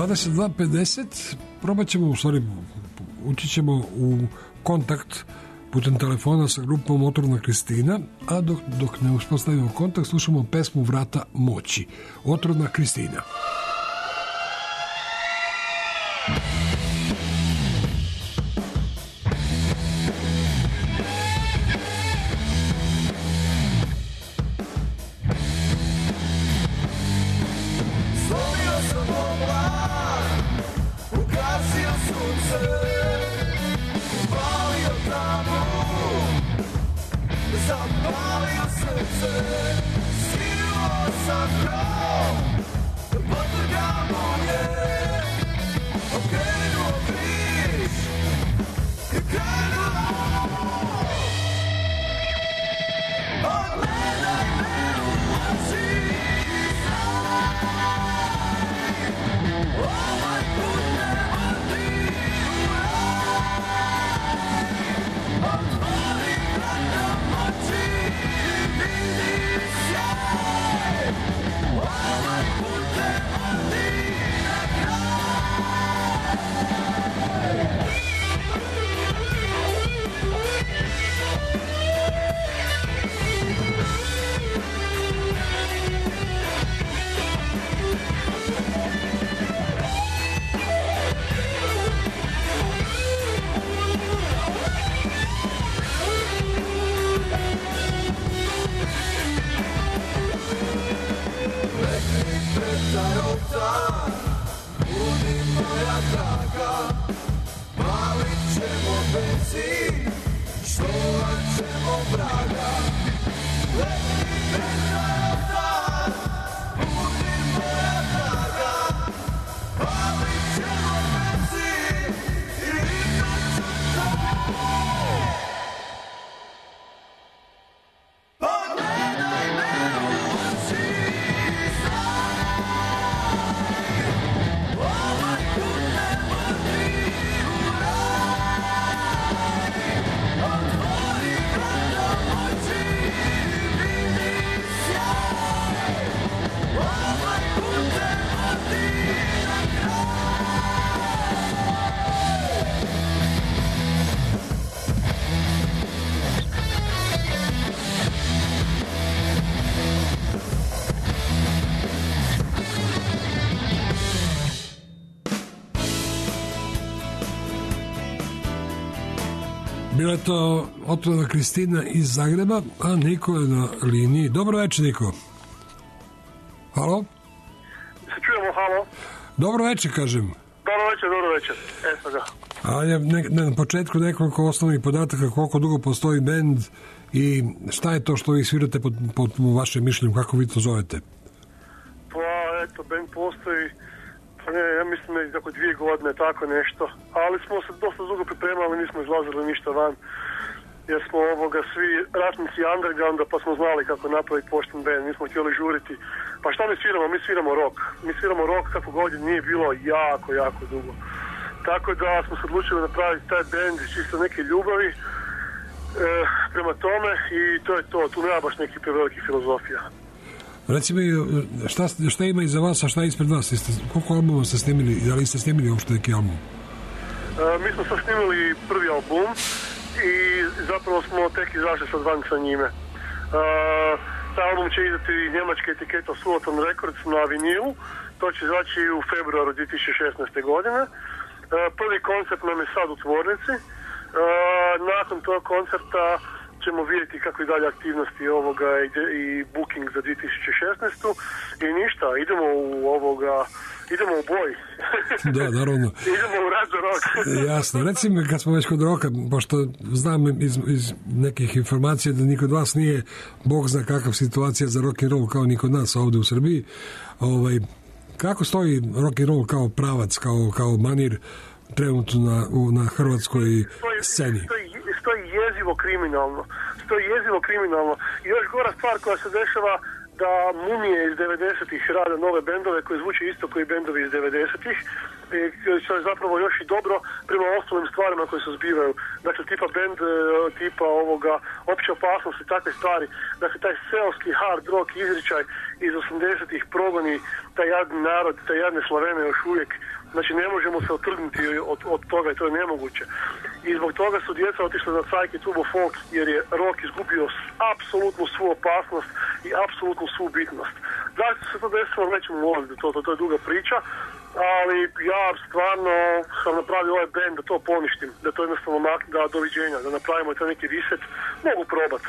22.50, probat ćemo, u stvari, ući ćemo u kontakt putem telefona sa grupom Otrovna Kristina, a dok ne uspostavimo kontakt, slušamo pesmu Vrata moći. Otrovna Kristina. Zapalio srce, silo sam krov, potrgamo je, okrenuo križ i krenuo. Pogledaj me u oči i znaj, ovaj put ne vodi u raj. Otvori vrata moći i vidi sjaj, ovaj put ne vodi na kraj. Tarota, budi moja draga, palit ćemo benzin, štovat ćemo vraga. Letni Tarota, budi moja draga, palit ćemo benzin i imat ću to. Pogledaj me u oči i znaj, ovaj put ne vodi u raj. Otvori vrata moći i vidi sjaj, ovaj put ne vodi na kraj. Bila je to Otrovna Kristina iz Zagreba, a Niko je na liniji. Dobro večer, Niko. Halo? Se čujemo, halo? Dobro večer, kažem. Dobro večer. Eto ga. A ja na početku nekoliko osnovnih podataka, koliko dugo postoji bend i šta je to što vi svirate pod vašem mišljenju, kako vi to zovete? Pa, eto, band postoji, pa ne, ja mislim da je tako 2 godine, tako nešto. Ali smo se dosta dugo pripremali, nismo izlazili ništa van. Jer smo svi ratnici undergrounda, pa smo znali kako napraviti pošten band, nismo htjeli žuriti. Pa šta mi sviramo? Mi sviramo rock. Mi sviramo rock kako god nije bilo jako dugo. Tako da smo se odlučili napraviti taj band iz čisto neke ljubavi prema tome i to je to. Tu nema baš nekih prevelikih filozofija. Reci mi, šta ima iza vas, a šta je ispred vas? Koliko albuma ste snimili? Da li ste snimili uopšte neki album? Mi smo sad snimili prvi album i zapravo smo tek izašli sad van sa njime. Taj album će izdati njemačka etiketa Sultan Records na vinilu. To će izaći u februaru 2016. godine. Prvi koncert nam je sad u tvornici. Nakon tog koncerta ćemo vidjeti kako i dalje aktivnosti i booking za 2016. I ništa, idemo u boj. Da, naravno. Idemo u rad za rock. Jasno. Reci mi, kad smo već kod roka, pošto znam iz nekih informacija da niko od vas nije, Bog zna kakav situacija za rock and roll kao niko od nas ovde u Srbiji, kako stoji rock and roll kao pravac, kao manir trenutno na hrvatskoj sceni? Stoji jezivo kriminalno. I još gora stvar koja se dešava, da Mumije iz 90-ih rade nove bendove koji zvuče isto koji bendovi iz 90-ih, što je zapravo još i dobro prema ostalim stvarima koje se zbivaju. Dakle, tipa bend, tipa Opća opasnost i takve stvari. Dakle, taj seoski hard rock izričaj iz 80-ih progoni taj jadni narod, taj jadne Slavene još uvijek. Znači, ne možemo se otrgnuti od toga i to je nemoguće. I zbog toga su djeca otišla na Psyche Turbo Folk jer je rock izgubio apsolutnu svu opasnost i apsolutnu svu bitnost. Zašto se to desilo, nećemo ulaziti, to je duga priča, ali ja stvarno sam napravio ovaj band da to poništim, da to jednostavno makne, da doviđenja, da napravimo to neki reset, mogu probati.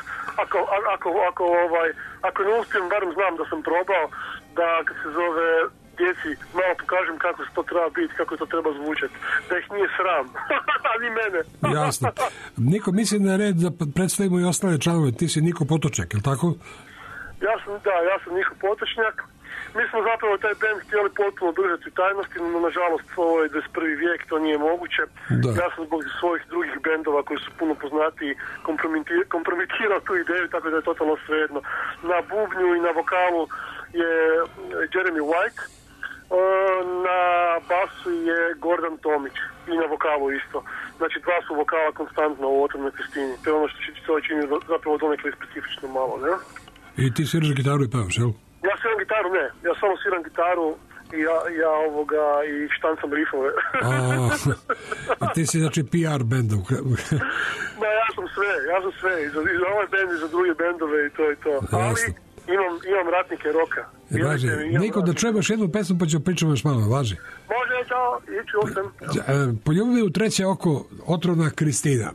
Ako ne uspijem, barem znam da sam probao, da kad se zove djeci malo pokažem kako se to treba biti, kako to treba zvučati, da ih nije sram, ani mene. Jasno. Niko, mislim na red da predstavimo i ostale članove, ti si Niko Potočnjak, je li tako? Ja sam Niko Potočnjak. Mi smo zapravo taj band htjeli potpuno držati u tajnosti, no nažalost ovo je 21. vijek, to nije moguće. Da. Ja sam zbog svojih drugih bendova koji su puno poznatiji kompromitirao tu ideju, tako da je totalno svejedno. Na bubnju i na vokalu je Jeremy White, na basu je Gordon Tomić i na vokalu isto. Znači dva su vokala konstantno u Otrovnoj Kristini. To je ono što se čini zapravo donekle specifično malo, ne? I ti sviraš gitaru i pevaš, jel? Ja sviram gitaru, ne. Ja samo sviram gitaru i i štancam rifove. Ti si znači PR bendom. Da, ja sam sve. I za ovaj bend i za druge bendove i to je to. Ali imam ratnike roka. Važi. Niko, da čujemo još jednu pesmu pa ćemo pričamo još malo, važi. Može, čao, i čuo sam. Poljubi u treće oko Otrovna Kristina.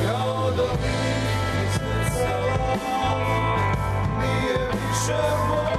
Nije više moj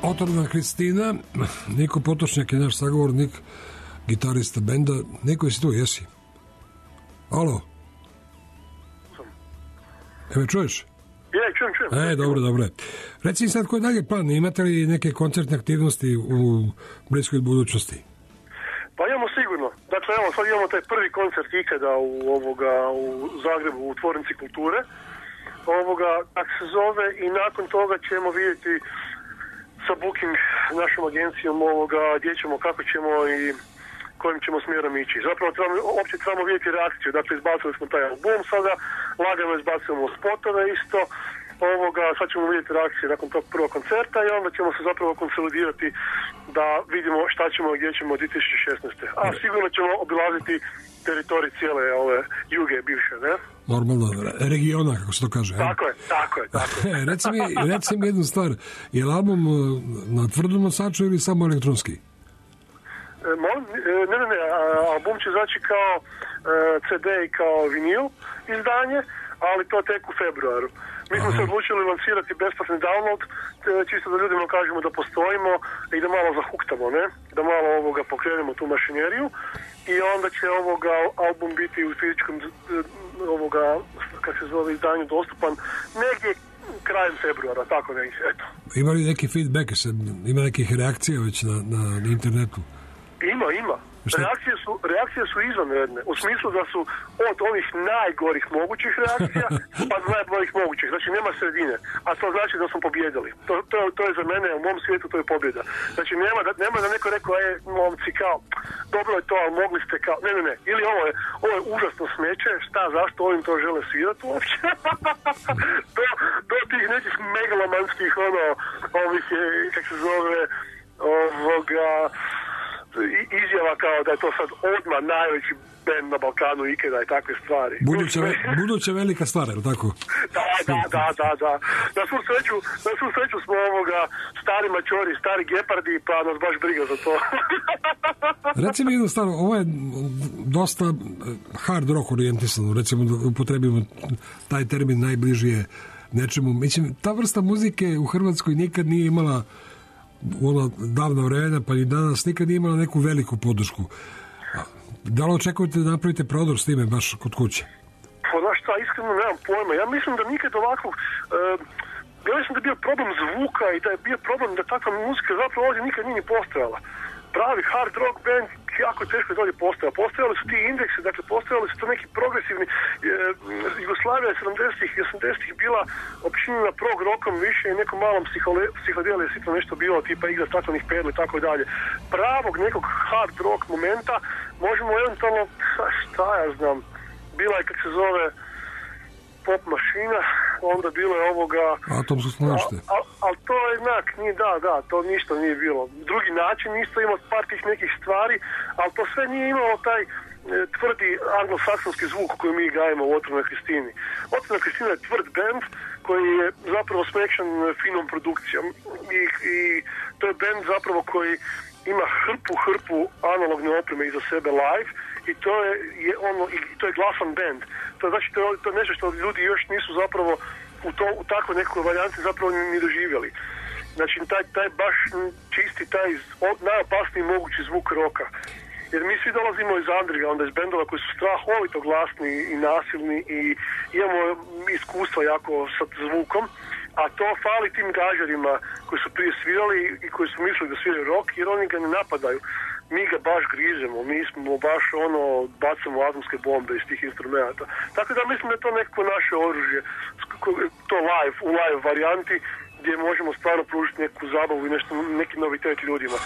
Otrovna Kristina, Niko Potočnjak je naš sagovornik, gitarista benda. Niko, jesi tu, jesi? Alo? Evo, čuješ? Čujem. Dobro. Reci mi sad, koji dalje plan? Imate li neke koncertne aktivnosti u bliskoj budućnosti? Pa imamo sigurno. Dakle, evo, sad imamo taj prvi koncert ikada u Zagrebu, u Tvornici kulture. Kako se zove, i nakon toga ćemo vidjeti sa Booking našom agencijom gdje ćemo, kako ćemo i kojim ćemo smjerom ići. Zapravo trebamo vidjeti reakciju. Dakle, izbacili smo taj album, sada lagano izbacujemo spotove isto. Sad ćemo vidjeti reakcije nakon tog prvog koncerta i onda ćemo se zapravo konsolidirati da vidimo šta ćemo i gdje ćemo od 2016. A sigurno ćemo obilaziti teritorij cijele ove juge bivše, ne? Normalno, regiona, kako se to kaže. Tako je. Reci mi jednu stvar, je li album na tvrdom nosaču ili samo elektronski? Ne, album će zaći kao CD i kao vinil izdanje, ali to tek u februaru. Mi smo se odlučili lansirati besplatni download, čisto da ljudima kažemo da postojimo i da malo zahuktamo, ne? Da malo pokrenemo tu mašineriju i onda će album biti u fizičkom kako se zove izdanju dostupan negdje krajem februara, tako negdje, eto. Ima li neki feedback, ima nekih reakcija već na internetu? Ima. Reakcije su izvanredne, u smislu da su od ovih najgorih mogućih reakcija pa do najboljih mogućih, znači nema sredine, a to znači da smo pobjedili. To je za mene, u mom svijetu to je pobjeda. Znači nema da neko rekao, momci, kao, dobro je to, ali mogli ste kao, ne, ili ovo je užasno smeće, zašto ovim to žele svirati uopće? do tih nekih megalomanskih, ovih, kak se zove, izjava kao da je to sad odmah najveći band na Balkanu ikada i takve stvari. Buduća velika stvar, je li tako? Da. Na svu sreću smo stari mačori, stari gepardi, pa nas baš briga za to. Reci mi jednu stvar, ovo je dosta hard rock orijentisano, recimo da upotrebimo taj termin najbliži je nečemu. Mislim, ta vrsta muzike u Hrvatskoj nikad nije imala davno vremena, pa i danas nikad nije imala neku veliku podršku. Da li očekujete da napravite prodor s time baš kod kuće? Pa znaš šta, iskreno nemam pojma. Ja mislim da nikad ovakvog... ja mislim da je bio problem zvuka i da je bio problem da takva muzika zapravo ovdje nikad nije ni postojala. Pravi hard rock band jako teško je ovdje postojala. Postojali su ti indeksi, dakle postojali su to neki progresivni... Jugoslavija 70-ih i 80-ih bila općinjena prog rockom više i nekom malom psihodelije sitno nešto bilo, tipa igra staklenih perli i tako dalje. Pravog nekog hard rock momenta možemo eventualno, šta ja znam, bila je, kako se zove, Pop mašina, onda bilo je Atomsko sklonište. Ali to je to ništa nije bilo. Drugi način isto imao par tih nekih stvari, ali to sve nije imalo taj tvrdi anglosaksonski zvuk koji mi gajemo u Otrovnoj Kristini. Otrovna Kristina je tvrd band koji je zapravo smekšan finom produkcijom i to je band zapravo koji ima hrpu analogne opreme iza sebe live i to je glasan band. To znači to je nešto što ljudi još nisu zapravo u takvoj nekoj varijanti zapravo ni doživjeli. Znači taj baš čisti, taj najopasniji mogući zvuk roka. Jer mi svi dolazimo iz undergrounda, iz bendova koji su strahovito glasni i nasilni i imamo iskustva jako sa zvukom, a to fali tim gažerima koji su prije svirali i koji su mislili da sviraju rock, jer oni ga ne napadaju. Mi ga baš grižemo, mi smo baš bacamo atomske bombe iz tih instrumenta. Tako da mislim da je to nekako naše oružje, to u live varijanti, gdje možemo stvarno pružiti neku zabavu i neki novitet ljudima.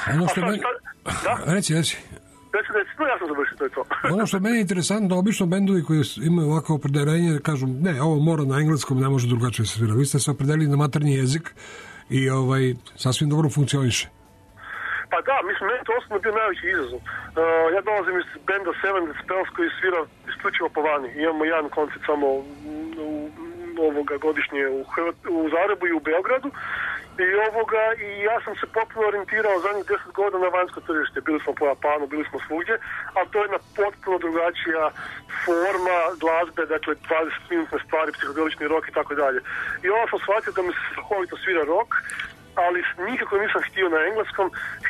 Reci. Ja sam završio, to je to. Ono što je meni interesantno, obično bendovi koji imaju ovako opredeljenje, kažu, ne, ovo mora na engleskom, ne može drugačije se svira. Vi ste se opredelili na maternji jezik i sasvim dobro funkcioniše. Pa da, mislim, meni to osobno bio najveći izazov. Ja dolazim iz benda Seven Dead Spells koji svira isključivo po vani. Imamo jedan koncert samo godišnje u Zagrebu i u Beogradu. I ja sam se potpuno orijentirao zadnjih 10 godina na vanjsko tržište. Bili smo po Japanu, bili smo svugdje, ali to je jedna potpuno drugačija forma glazbe, dakle 20-minutne stvari, psihodelični rock i tako dalje. I onda sam shvatio da mi se strahovito svira rock ali nikako nisam htio na engleskom,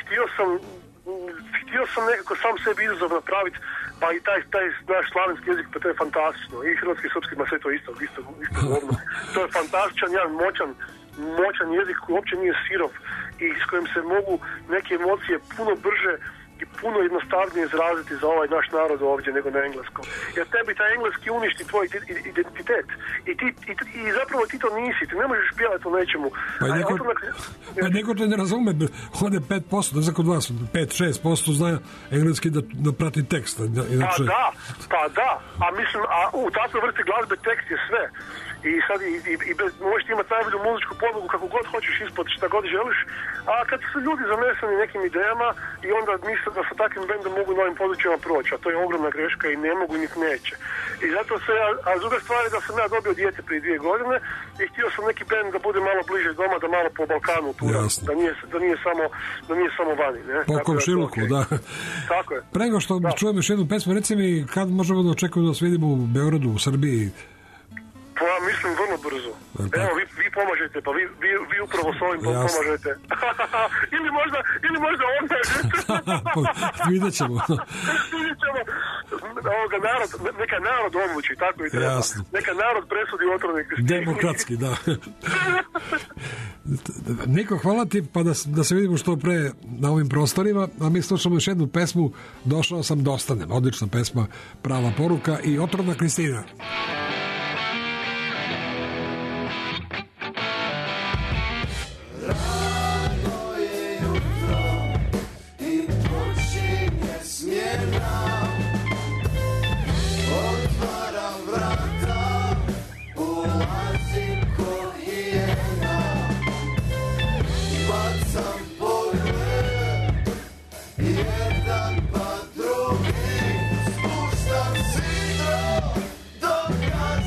htio sam nekako sam sebi izazov napraviti, pa i taj naš slavenski jezik, pa to je fantastično, i hrvatski i srpski, ma sve to isto govno. To je fantastičan, jedan moćan jezik koji uopće nije sirov i s kojim se mogu neke emocije puno brže i puno jednostavnije izraziti za ovaj naš narod ovdje nego na engleskom. Jer tebi taj engleski uništi tvoj identitet. I zapravo ti to nisi. Ti ne možeš pjevati o nečemu. Pa neko te ne razume. Ode 5%, ne znam kod vas, 5-6% zna engleski da prati tekst. Inače... Pa da. A mislim, u takvoj vrsti glazbe tekst je sve. I sad možeš imati najbolju muzičku podlogu kako god hoćeš ispod šta god želiš, a kad su ljudi zaneseni nekim idejama i onda misle da sa takvim bendom mogu na ovim područjima proći, a to je ogromna greška i ne mogu niti neće. I zato a druga stvar je da sam ja dobio dijete prije 2 godine i htio sam neki bend da bude malo bliže doma, da malo po Balkanu tura, da nije samo vani. Ne? Po komšiluku, okay. Da. Tako je. Pre nego što čujemo još jednu pesmu, reci mi kad možemo da očekujemo da se vidimo u Beogradu, u Srbiji? Pa mislim vrlo brzo. Evo, vi pomažete, pa vi upravo s ovim pomažete. ili možda onda. Vidjet ćemo. Neka narod odluči, tako i treba. Jasno. Neka narod presudi otrovnik. Demokratski, da. Niko, hvala ti, pa da se vidimo što pre na ovim prostorima, a mi slušamo još jednu pesmu, Došao sam da ostanem, odlična pesma, prava poruka i Otrovna Kristina. Jedan pa drugi, spuštam sidro do kraja.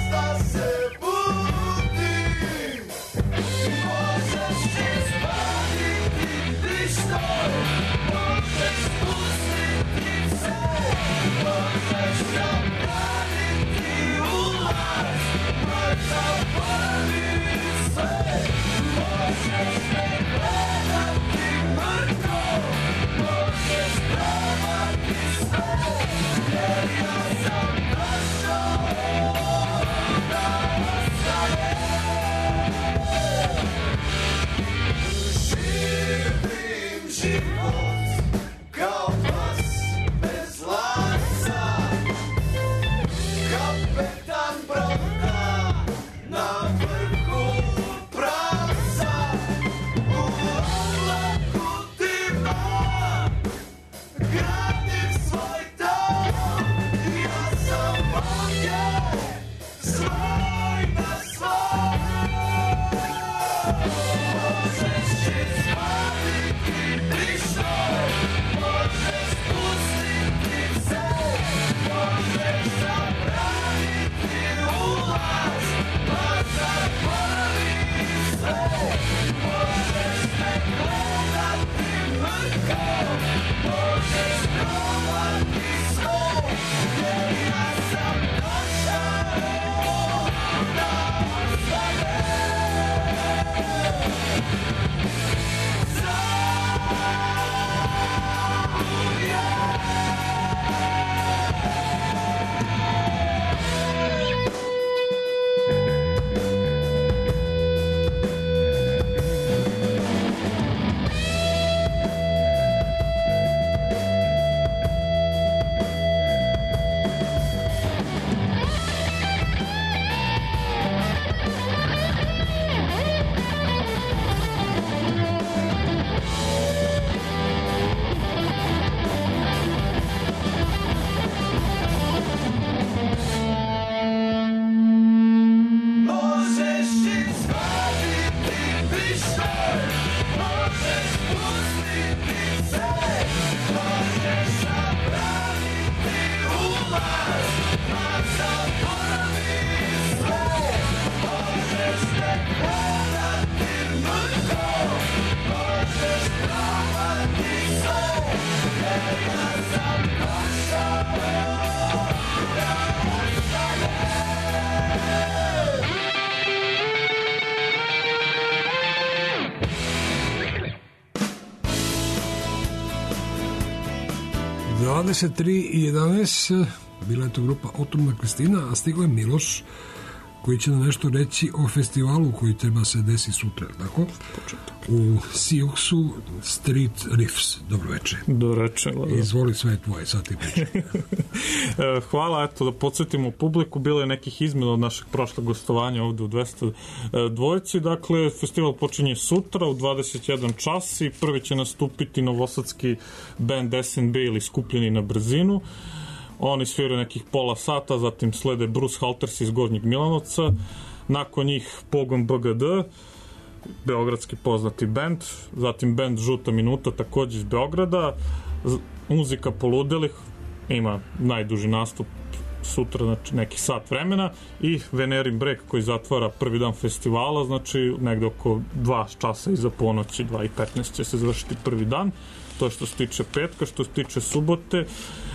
23:11, bila je to grupa Otrumna Kristina, a stigo je Miloš koji će nam nešto reći o festivalu koji treba se desi sutra, tako? U Siuxu Street Riffs. Dobro večer. Dobro večer. Izvoli, sve je tvoje, sad ti pričaj. Hvala, eto, da podsjetimo publiku, bilo je nekih izmjena od našeg prošlog gostovanja ovde u 202. Dakle, festival počinje sutra u 21 čas i prvi će nastupiti novosadski band SNB ili Skupljeni na brzinu. Oni sviraju nekih pola sata, zatim slede Bruce Halters iz Gornjeg Milanovca, nakon njih Pogon BGD, beogradski poznati band, zatim band Žuta minuta, takođe iz Beograda, muzika Poludelih, ima najduži nastup sutra, znači neki sat vremena, i Venerin Break koji zatvara prvi dan festivala, znači negde oko 2 časa iza ponoći, 2:15 će se završiti prvi dan. To je što se tiče petka. Što se tiče subote,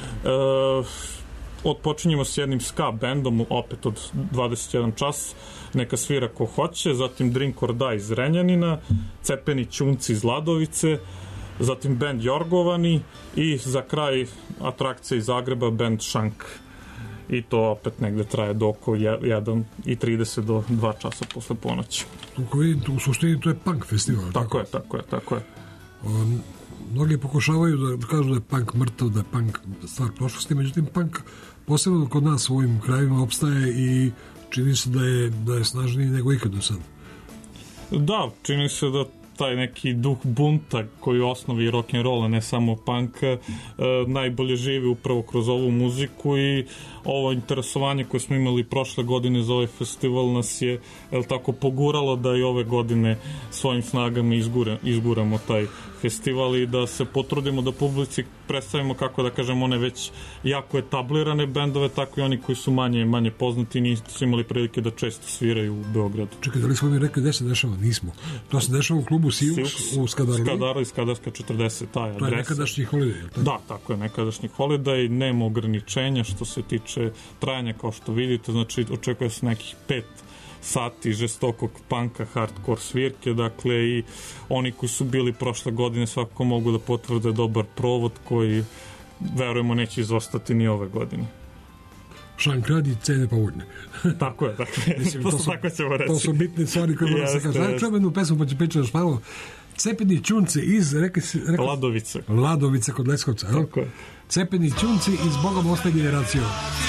odpočinjemo s jednim ska bandom, opet od 21 čas, neka svira ko hoće, zatim Drink or Die iz Renjanina, Cepeni Ćunci iz Ladovice, zatim band Jorgovani i za kraj atrakcija iz Zagreba, band Šank. I to opet negde traje do oko 1:30 do 2 časa posle ponoći. U suštini to je punk festival. Tako je. Mnogi pokušavaju da kažu da je punk mrtav, da je punk stvar prošlosti, međutim punk posebno kod nas u ovim krajevima opstaje i čini se da je snažniji nego ikad do sada. Da, čini se da taj neki duh bunta koji u osnovi rock'n'rolla, ne samo punka, najbolje živi upravo kroz ovu muziku i ovo interesovanje koje smo imali prošle godine za ovaj festival nas je tako poguralo da i ove godine svojim snagama izguramo taj festival i da se potrudimo da publici predstavimo, kako da kažem, one već jako etablirane bendove, tako i oni koji su manje poznati i nisu imali prilike da često sviraju u Beogradu. Čekaj, da li smo mi rekli gde se dešava? Nismo. To se dešava u klubu Siux u Skadaru. Skadara i Skadarska 40, taj adres. To je nekadašnji Holiday. Da, tako je, nekadašnji Holiday, nema ograničenja što se tiče trajanja, kao što vidite, znači očekuje se nekih 5 sati žestokog punka, hardcore svirke, dakle i oni koji su bili prošle godine svakako mogu da potvrde dobar provod koji verujemo neće izostati ni ove godine. Šank radi, cene povoljne. Tako je. Mislim, tako ćemo reći. To su bitne stvari koje mora se kaže. Čujem jednu pesmu, pa će pričati još malo. Cepeni Ćunci iz Ladovice kod Leskovca. Tako je. Cepeni Ćunci iz Bogom ostaje generacijom.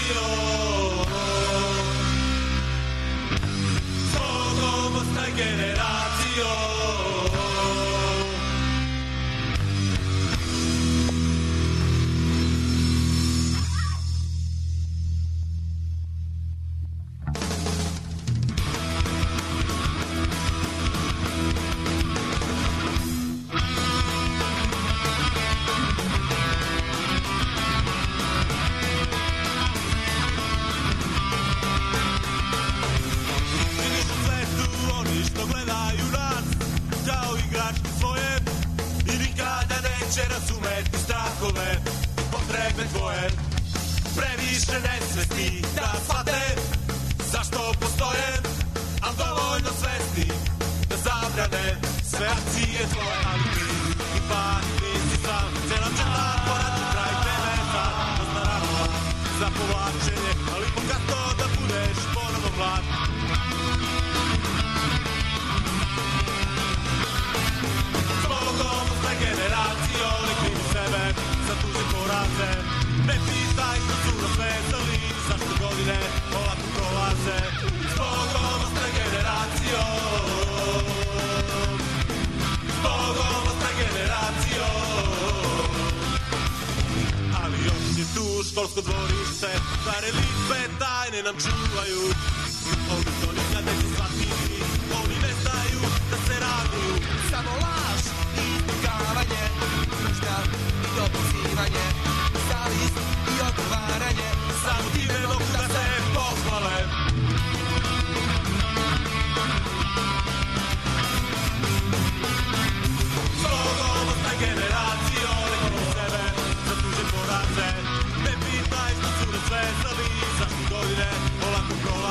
Školsko dvorište, stare lipe tajne nam čuvaju. Ovdje to nikad neće shvatiti, oni ne znaju da se raduju. Samo laž i izbjegavanje, nužda i dopustivanje, zavist i odgovaranje, samo time mogu da se pohvale. Zbogom ostaje generacije, neki sebe za tuđe poraze. Ne pitaj što su nas vezali, zašto godine olako prolaze.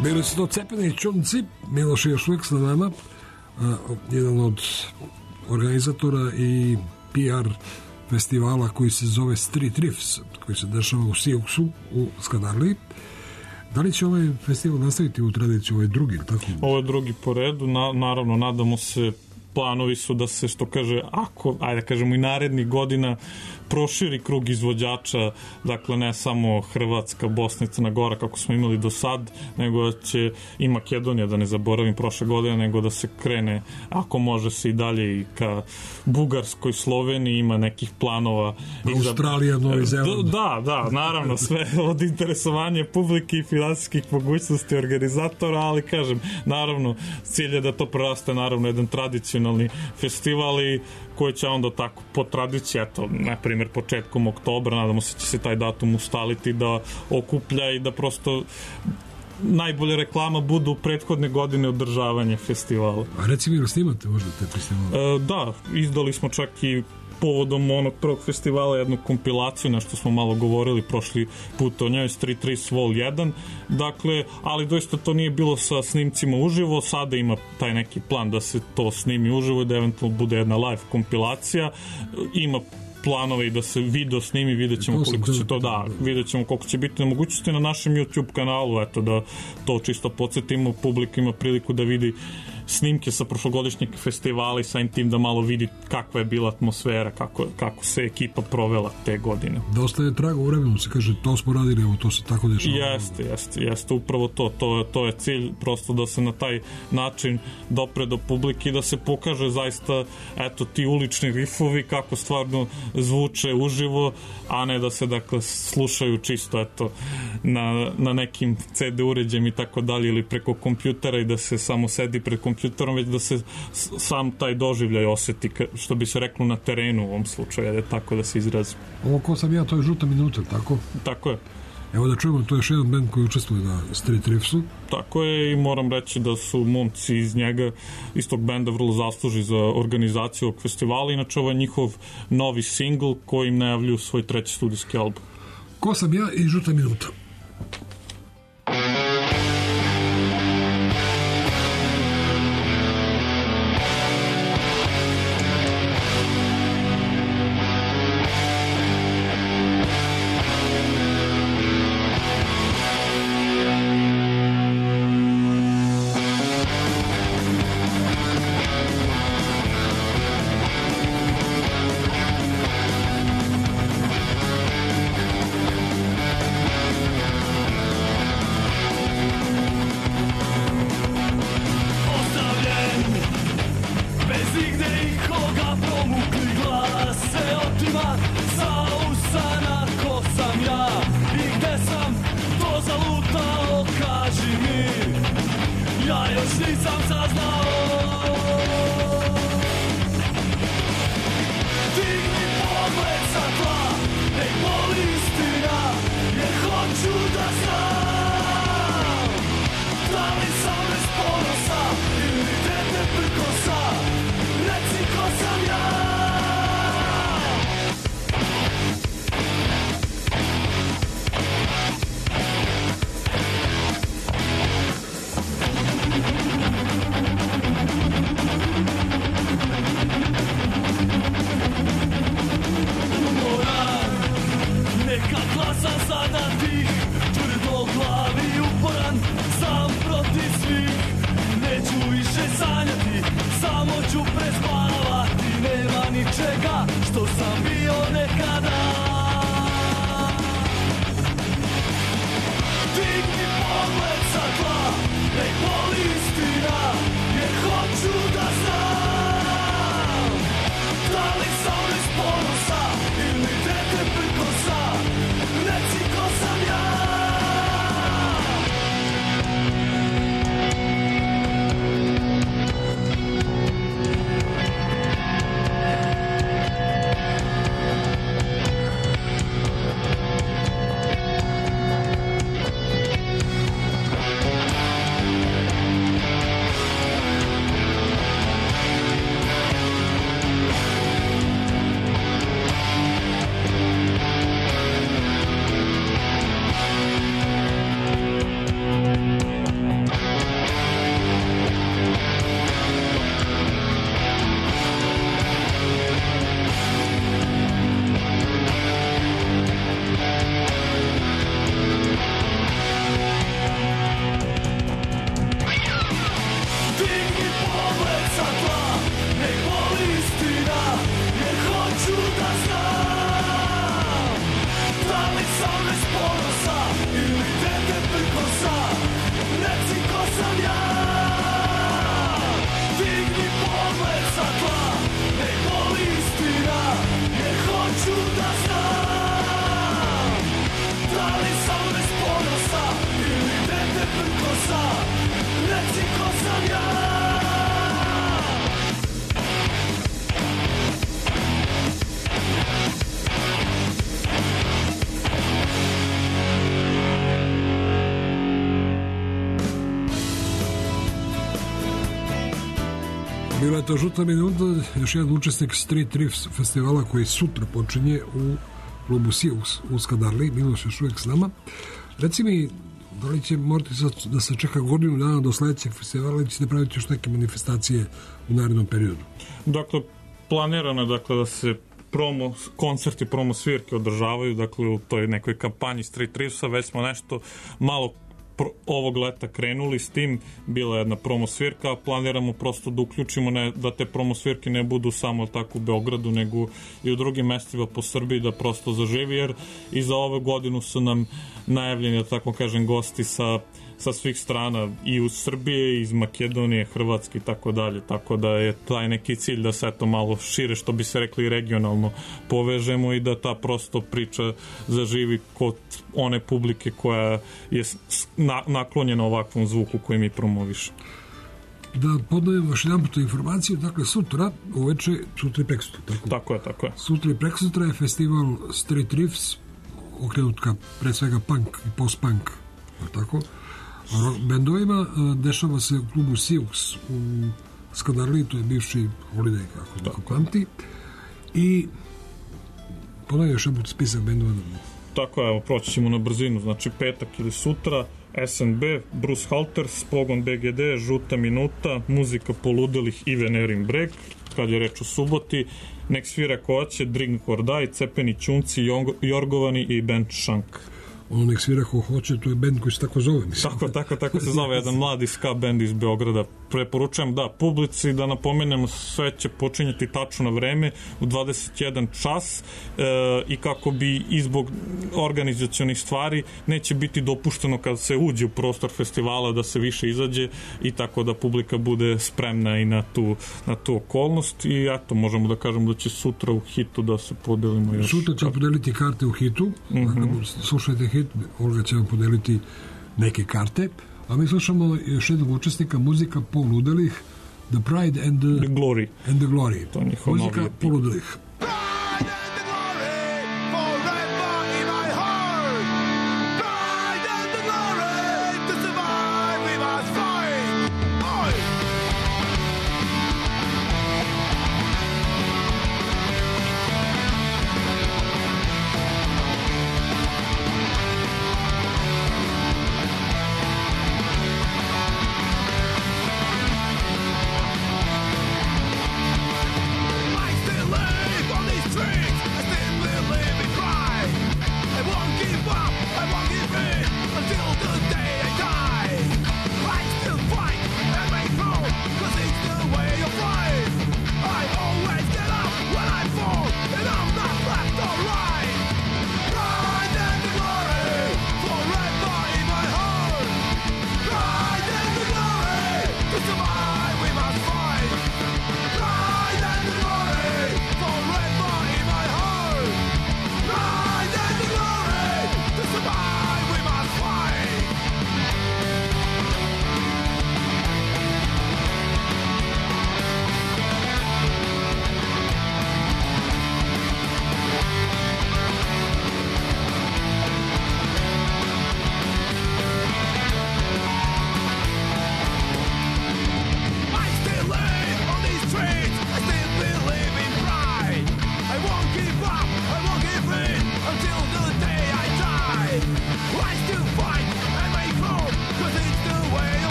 Bili su to Cepeni Čunci, Miloš je još uvijek sa nama, jedan od organizatora i PR festivala koji se zove Street Riffs, koji se dešava u Siouxu u Skadarliji. Da li će ovaj festival nastaviti u tradiciju, ovaj drugi, tako? Ovo je drugi po redu, naravno, nadamo se, planovi su da se, što kaže, ako, ajde da kažemo, i narednih godina proširi krug izvođača, dakle ne samo Hrvatska, Bosna i Crna Gora kako smo imali do sad, nego će i Makedonija, da ne zaboravim, prošle godine, nego da se krene, ako može se i dalje i ka Bugarskoj, Sloveniji, ima nekih planova. Australija, Novi Zeland. Da, naravno, sve od interesovanja publike i finansijskih mogućnosti organizatora, ali kažem, naravno, cilj je da to preraste, naravno, jedan tradicionalni festival i koji će onda tako po tradiciji, eto, na primjer početkom oktobra, nadamo se će se taj datum ustaliti da okuplja i da prosto najbolja reklama budu prethodne godine održavanje festivala. A reci mi, snimate možda te festivale? Da, izdali smo čak i povodom onog prvog festivala jednu kompilaciju, na što smo malo govorili prošli put o njoj, Street Race Vol 1, dakle, ali doista to nije bilo sa snimcima uživo, sada ima taj neki plan da se to snimi uživo i da eventualno bude jedna live kompilacija, ima planove i da se video snimi, vidjet ćemo koliko će to, vidjet ćemo koliko će biti na mogućnosti na našem YouTube kanalu, eto da to čisto podsjetimo, publika ima priliku da vidi snimke sa prošlogodišnjeg festivala i samim tim da malo vidi kakva je bila atmosfera, kako se ekipa provela te godine. Dosta je traga u vremenu, se kaže, to smo radili, evo, to se tako dešava. Jeste, upravo to je cilj, prosto da se na taj način dopre do publike i da se pokaže zaista, eto, ti ulični rifovi, kako stvarno zvuče uživo, a ne da se, dakle, slušaju čisto, eto, na nekim CD uređajem i tako dalje, ili preko kompjutera i da se samo sedi pred kompjuterom, već da se sam taj doživljaj oseti, što bi se reklo na terenu u ovom slučaju, je tako da se izrazi. Ovo ko sam ja, to je Žuta minuta, tako? Tako je. Evo da čujemo, to je još jedan band koji učestvuje na Street Riffsu. Tako je i moram reći da su momci iz njega, iz tog benda, vrlo zasluži za organizaciju ovog festivala. Inače, ovo je njihov novi singl kojim najavljuju svoj treći studijski album. Ko sam ja i Žuta minuta. Bila je to žuta minuta, još jedan učesnik Street Riffs festivala koji sutra počinje u klubu Sioux u Skadarli. Miloš još uvijek s nama. Reci mi, da li će morati da se čeka godinu dana do sledećeg festivala ili ćete praviti još neke manifestacije u narednom periodu? Dakle, planirano je dakle, da se koncerti, promo svirke održavaju, dakle u toj nekoj kampanji Street Riffsa, već smo nešto malo ovog leta krenuli s tim, bila je jedna promo svirka, planiramo prosto da uključimo da te promo svirke ne budu samo tako u Beogradu, nego i u drugim mestima po Srbiji, da prosto zaživi, jer i za ove godinu su nam najavljeni, da tako kažem, gosti sa svih strana, i u Srbije, iz Makedonije, Hrvatske i tako dalje, tako da je taj neki cilj da se to malo šire, što bi se rekli, regionalno povežemo i da ta prosto priča zaživi kod one publike koja je naklonjena ovakvom zvuku koji mi promoviš. Da podajemo još jedan puta informaciju, dakle sutra uveče, sutra i preksutra, tako je. Sutra i preksutra je festival Street Riffs, okrenut ka pre svega punk i post-punk, tako, bendovima. Dešava se u klubu Sioux u Skadarli, to je bivši Holiday, kako pamti, i podajemo još jedan spisak bendova. Tako je, evo, proći ćemo na brzinu, znači petak ili sutra, SNB, Bruce Halters, Pogon BGD, Žuta minuta, Muzika poludelih i Venerin breg. Kad je reč o suboti, nek svira ko će, Drink or Die, Cepeni Ćunci, Jorgovani i band Shank. Ono nek svira ko hoće, to je band koji se tako zove. Mislim. Tako se zove, jedan mladi ska band iz Beograda. Preporučujem, da, publici, da napomenem, sve će počinjati tačno na vreme, u 21 čas, i kako bi izbog organizacionih stvari neće biti dopušteno kad se uđe u prostor festivala da se više izađe, i tako da publika bude spremna i na tu okolnost. I eto, možemo da kažemo da će sutra u Hitu da se podelimo još. Sutra ćemo podeliti karte u Hitu, slušajte Hit, Olga će vam podeliti neke karte, a mi slušamo još jednog učesnika, Muzika poludelih, The Pride and the Glory. To je muzika poludelih.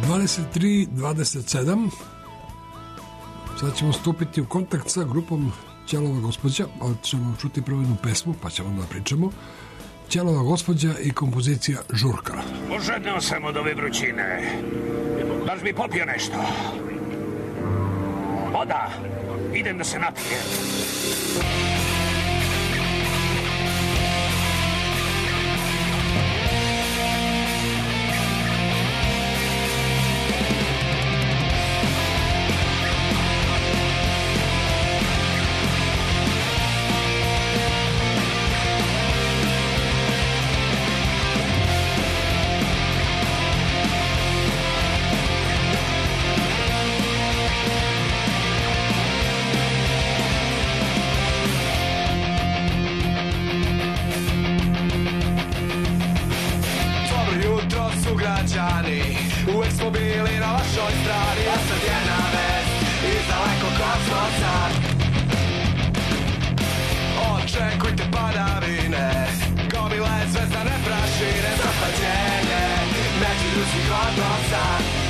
23:27. Sad ćemo stupiti u kontakt sa grupom Ćelova gospođa, ali ćemo čuti prvo jednu pesmu, pa ćemo da pričamo. Ćelova gospođa i kompozicija Žurka. Požedneo sam od ove vrućine. Daš mi popio nešto? Voda, idem da se napijem. Uvek smo bili na vašoj strani, a sad jedna vest iz dalekog kosmosa. Očekujte padavine, gomile zvezdane prašine, zahlađenje međuljudskih odnosa.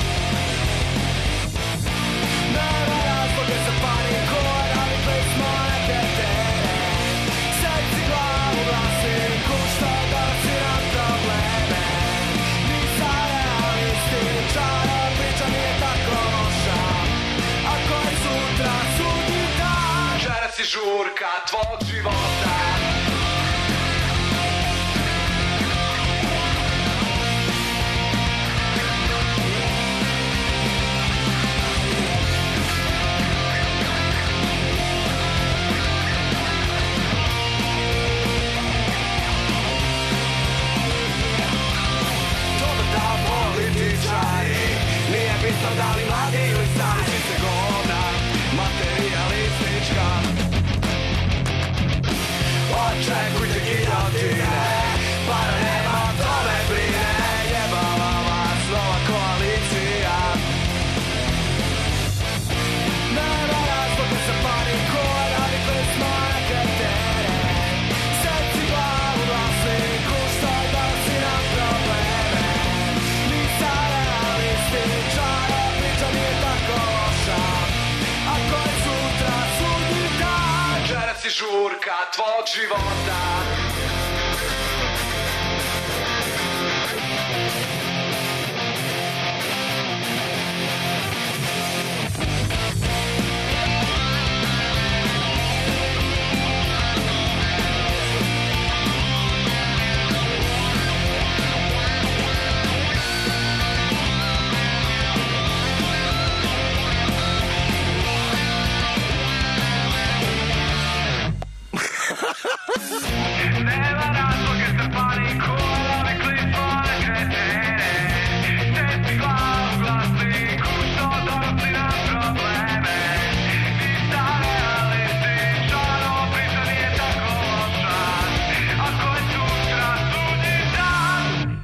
Nema razloga za paniku, navikli smo neke tere. Seci glavu glasiku, što donosi nam probleme. Čara priča nije tako loša. Ako je sutra sudnji dan, večeras je žurka tvog života. Nije bitno da li mladi ili stari, svi se govna materialistička. Očekujte giljotine, para nema, o tome brine. Jebala vas nova koalicija. Nema razloga za paniku, navikli smo neke tere. Seci glavu glasniku, što donosi nam probleme. Čara priča nije tako loša. Ako je sutra sudnji dan, večeras je žurka tvog života. Nema razloga za paniku, navikli smo neke tere. Seci glavu glasniku, što donosi nam probleme. Nista realističan, ova priča nije tako loša. Ako je sutra sudnji dan,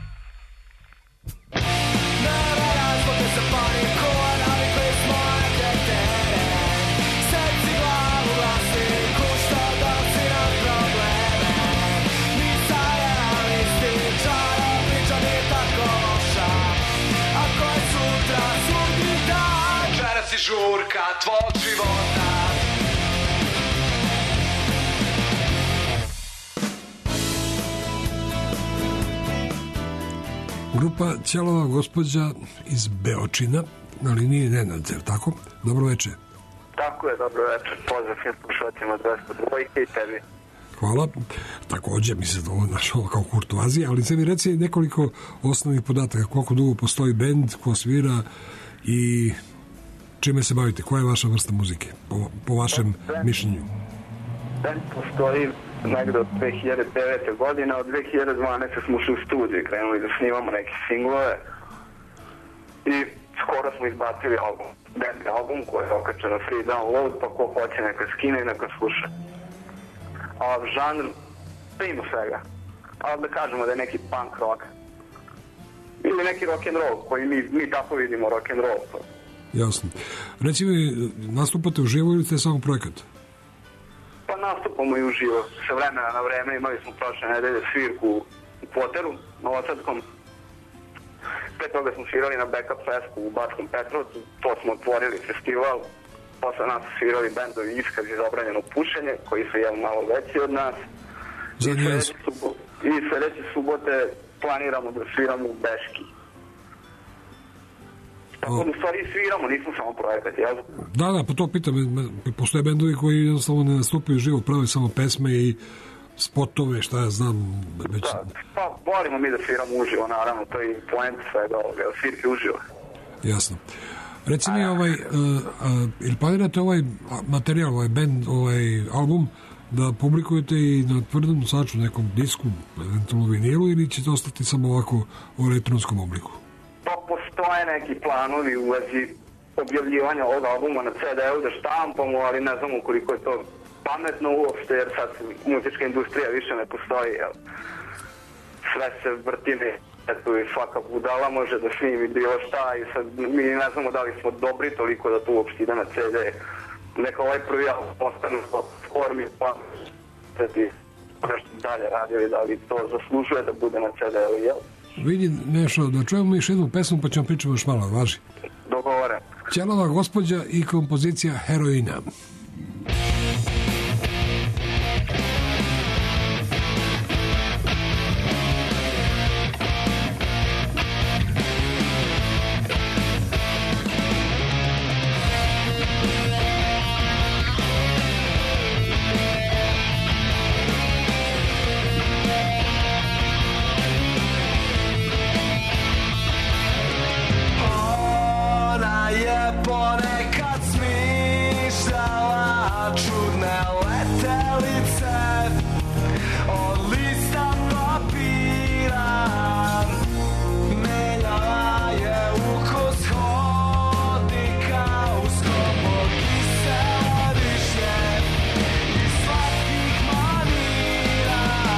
nema razloga za paniku, navikli smo neke tere. Seci glavu glasniku, što donosi nam probleme. Nista realističan, ova priča nije tako loša. Ako je sutra sudnji dan, večeras je žurka tvog života. Grupa Ćelova gospođa iz Beočina, na liniji Nenad, je li tako? Dobro večer. Tako je, dobro večer. Pozdrav svim slušateljima 202 i tebi. Hvala. Takođe, mislim da ovo našao kao kurtoazija, ali sad mi reci nekoliko osnovnih podataka. Koliko dugo postoji bend, ko svira i čime se bavite? Koja je vaša vrsta muzike, po vašem mišljenju? Bend postoji negde od 2009. godine, od 2012. smo ušli u studiju i krenuli da snimamo neke singlove i skoro smo izbacili album. Band album koji je okačen na free download, pa ko hoće neka skine i neka sluša. A žanr, pa ima svega. Ali da kažemo da je neki punk rock. Ili neki rock'n'roll, koji mi tako vidimo rock'n'roll. Jasno. Reci mi, nastupate u živo ili ste samo projekat? Pa nastupamo i uživo. Sa vremena na vreme imali smo prošle nedelje svirku u Poteru, Novosadskom. Pre toga smo svirali na Backup Festu u Bačkom Petrovcu, to smo otvorili festival. Posle nas su svirali bendovi Iskaz i Zabranjeno pušenje, koji su malo veći od nas. I sledeće subote planiramo da sviramo u Beški. Tako da u stvari sviramo, nismo samo projekat, jel? Da, pa to pitam, postoje bendovi koji jednostavno ne nastupaju živo, prave samo pesme i spotove, šta ja znam. Već... Da, pa volimo mi da sviramo uživo, naravno, to je i poenta svega ovoga, svirke uživo. Jasno. Reci mi, ili planirate ovaj materijal, ovaj band, ovaj album, da publikujete i na tvrdom nosaču, nekom disku, eventualno vinilu, ili ćete ostati samo ovako u elektronskom obliku? Pa postoje neki planovi u vezi objavljivanja ovog albuma na CD-u da štampamo, ali ne znamo koliko je to pametno uopšte, jer sad muzička industrija više ne postoji, jel? Sve se vrtine, eto i svaka budala može da snimi bilo šta i sad mi ne znamo da li smo dobri toliko da to uopšte ide na CD. Neka ovaj prvi album ostane u formi, pa nešto dalje radio i da li to zaslužuje da bude na CD-u, jel? Vidi, Nešo, da čujemo još jednu pesmu pa ćemo pričati još malo, važi? Dogovore. Ćelava gospođa i kompozicija Heroina. Ponekad smišljala čudne letelice od lista papira, menjala je ukus hodnika uskom od kisele višnje i slatkih manira.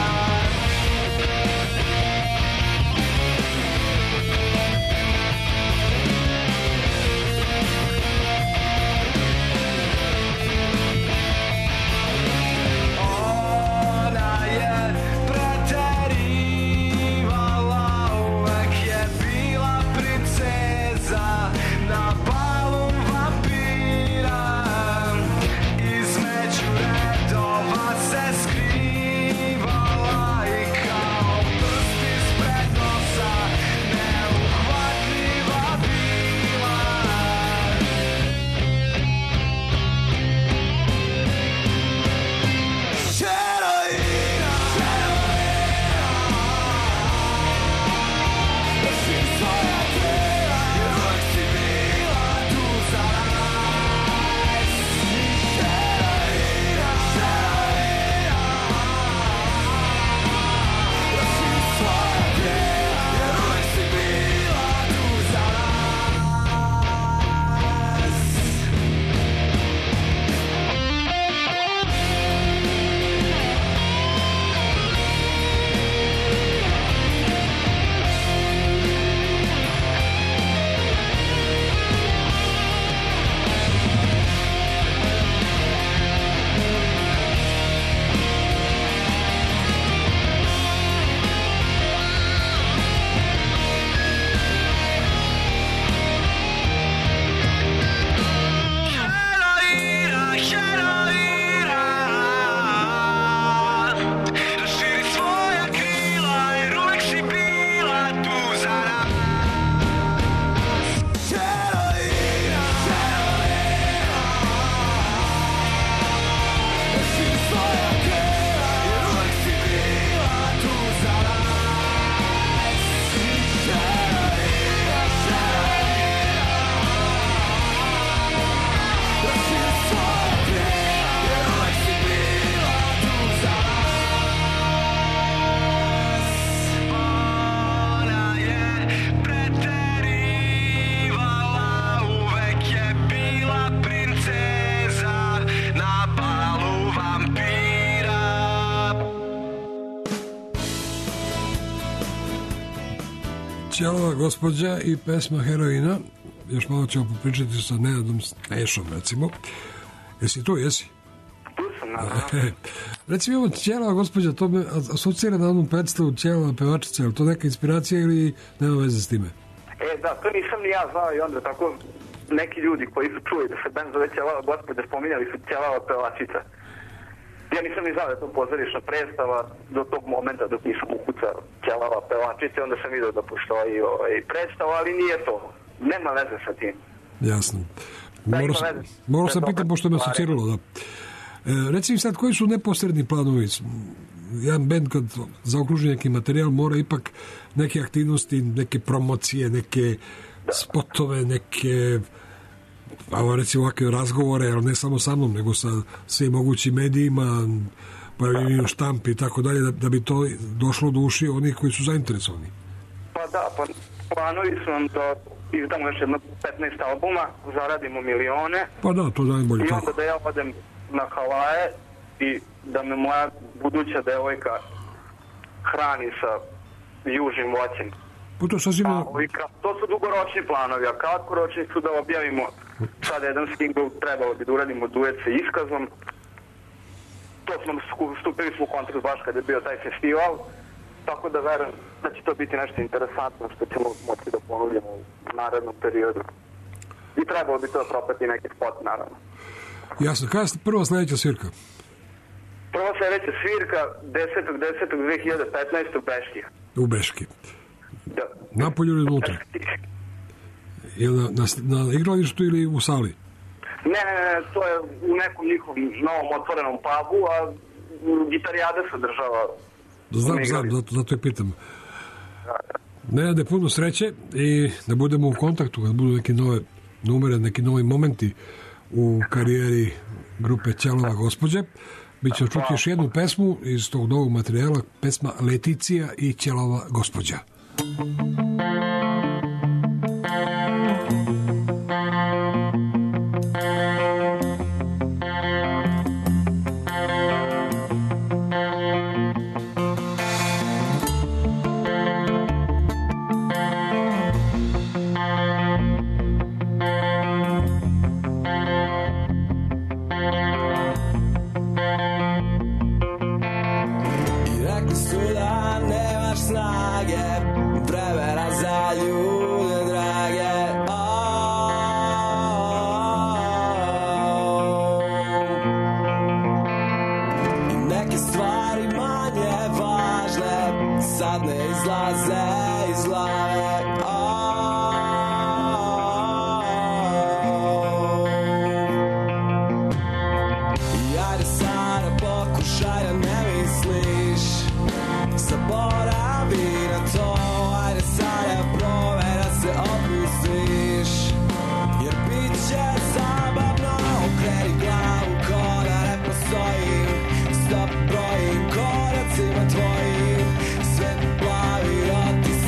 Ćelava gospođa i pesma Heroina. Još malo ćemo popričati sa Nenadom Nešom, recimo. Jesi tu, jesi? Tu sam, naravno. Reci mi ovo, Ćelava gospođa, to me asocira na onu predstavu Ćelava pevačica, je li to neka inspiracija ili nema veze s time? da, to nisam ni ja znao i onda tako neki ljudi koji su čuli da se bend zove Ćelava gospođa spominjali su Ćelava pevačica. Ja nisam ni znao da je to pozorišna predstava do tog momenta dok nisam ukucao Ćelava pevačica, onda sam vidio da postoji predstava, ali nije to. Nema veze sa tim. Jasno. Morao sam pitam, pošto me asociralo, da. Reci mi sad, koji su neposredni planovi? Jedan bend kad zaokruži neki materijal mora ipak neke aktivnosti, neke promocije, neke spotove, neke recimo ovakve razgovore, ali ne samo sa mnom, nego sa svim mogućim medijima, pojavljenju u štampi i tako dalje, da bi to došlo do uši onih koji su zainteresovani. Pa da, planovi su nam da izdamo još jedno 15 albuma, zaradimo milione. Pa da, to najbolje. I onda da ja odem na Havaje i da me moja buduća devojka hrani sa južnim voćem. Pa to to su dugoročni planovi, a kratkoročni su da objavimo sad jedan single, trebalo bi da uradimo duet sa Iskazom. To smo stupili u kontakt baš kada je bio taj festival, tako da verujem da će to biti nešto interesantno što ćemo moći da ponudimo u narednom periodu. I trebalo bi to propati neki spot, naravno. Jasno, kada je prva sledeća svirka? Prva sledeća svirka 10.10.2015. u Beški. U Beški. Da. Napolju ili unutra? Ili na igralištu ili u sali? Ne, to je u nekom njihovom novom otvorenom pubu, a gitarijada se održava. Znam, zato je pitam. Nenade, puno sreće i da budemo u kontaktu, kad budu neke nove numere, neki novi momenti u karijeri grupe Ćelava gospođe. Mi ćemo čuti još jednu pesmu iz tog novog materijala, pesma Leticija i Ćelava gospođa. Stop brojim koracima tvojim, sve plavi roti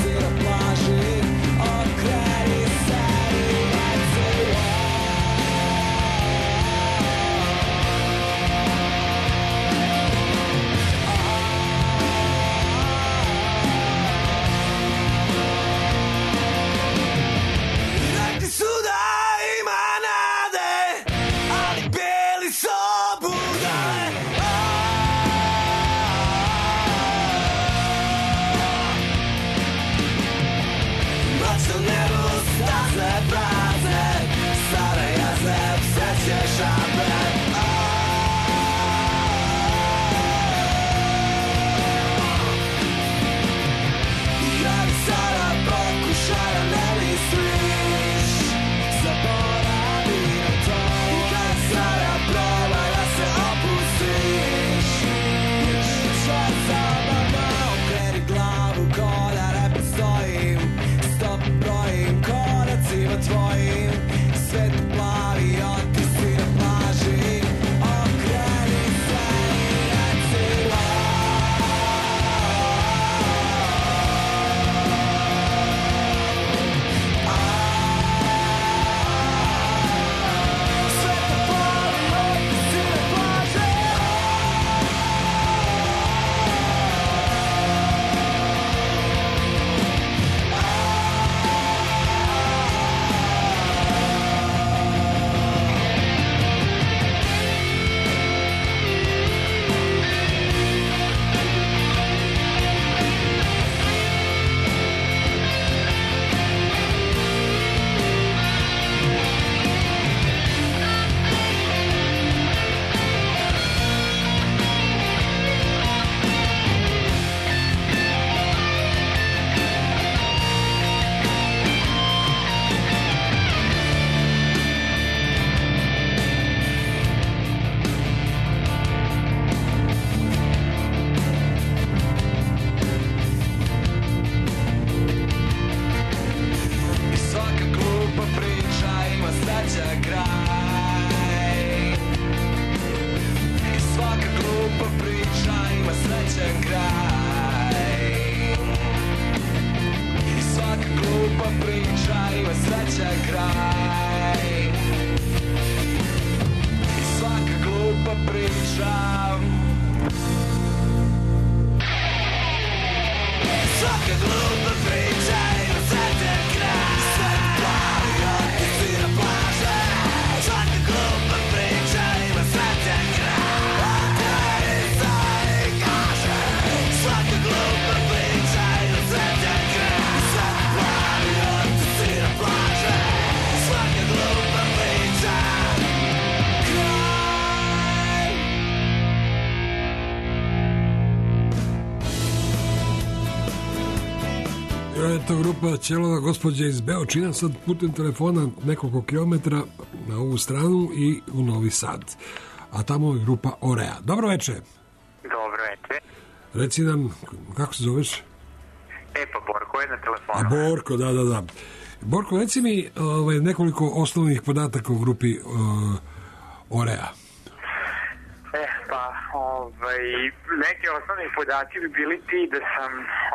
Eto grupa Ćelova gospođa iz Beočina, sad putem telefona nekoliko kilometra na ovu stranu i u Novi Sad. A tamo je grupa Orea. Dobro večer. Dobro večer. Reci nam, kako se zoveš? Pa Borko je na telefonu. A Borko, da. Borko, reci mi nekoliko osnovnih podataka u grupi Orea. Neki osnovni podaci bi bili ti da sam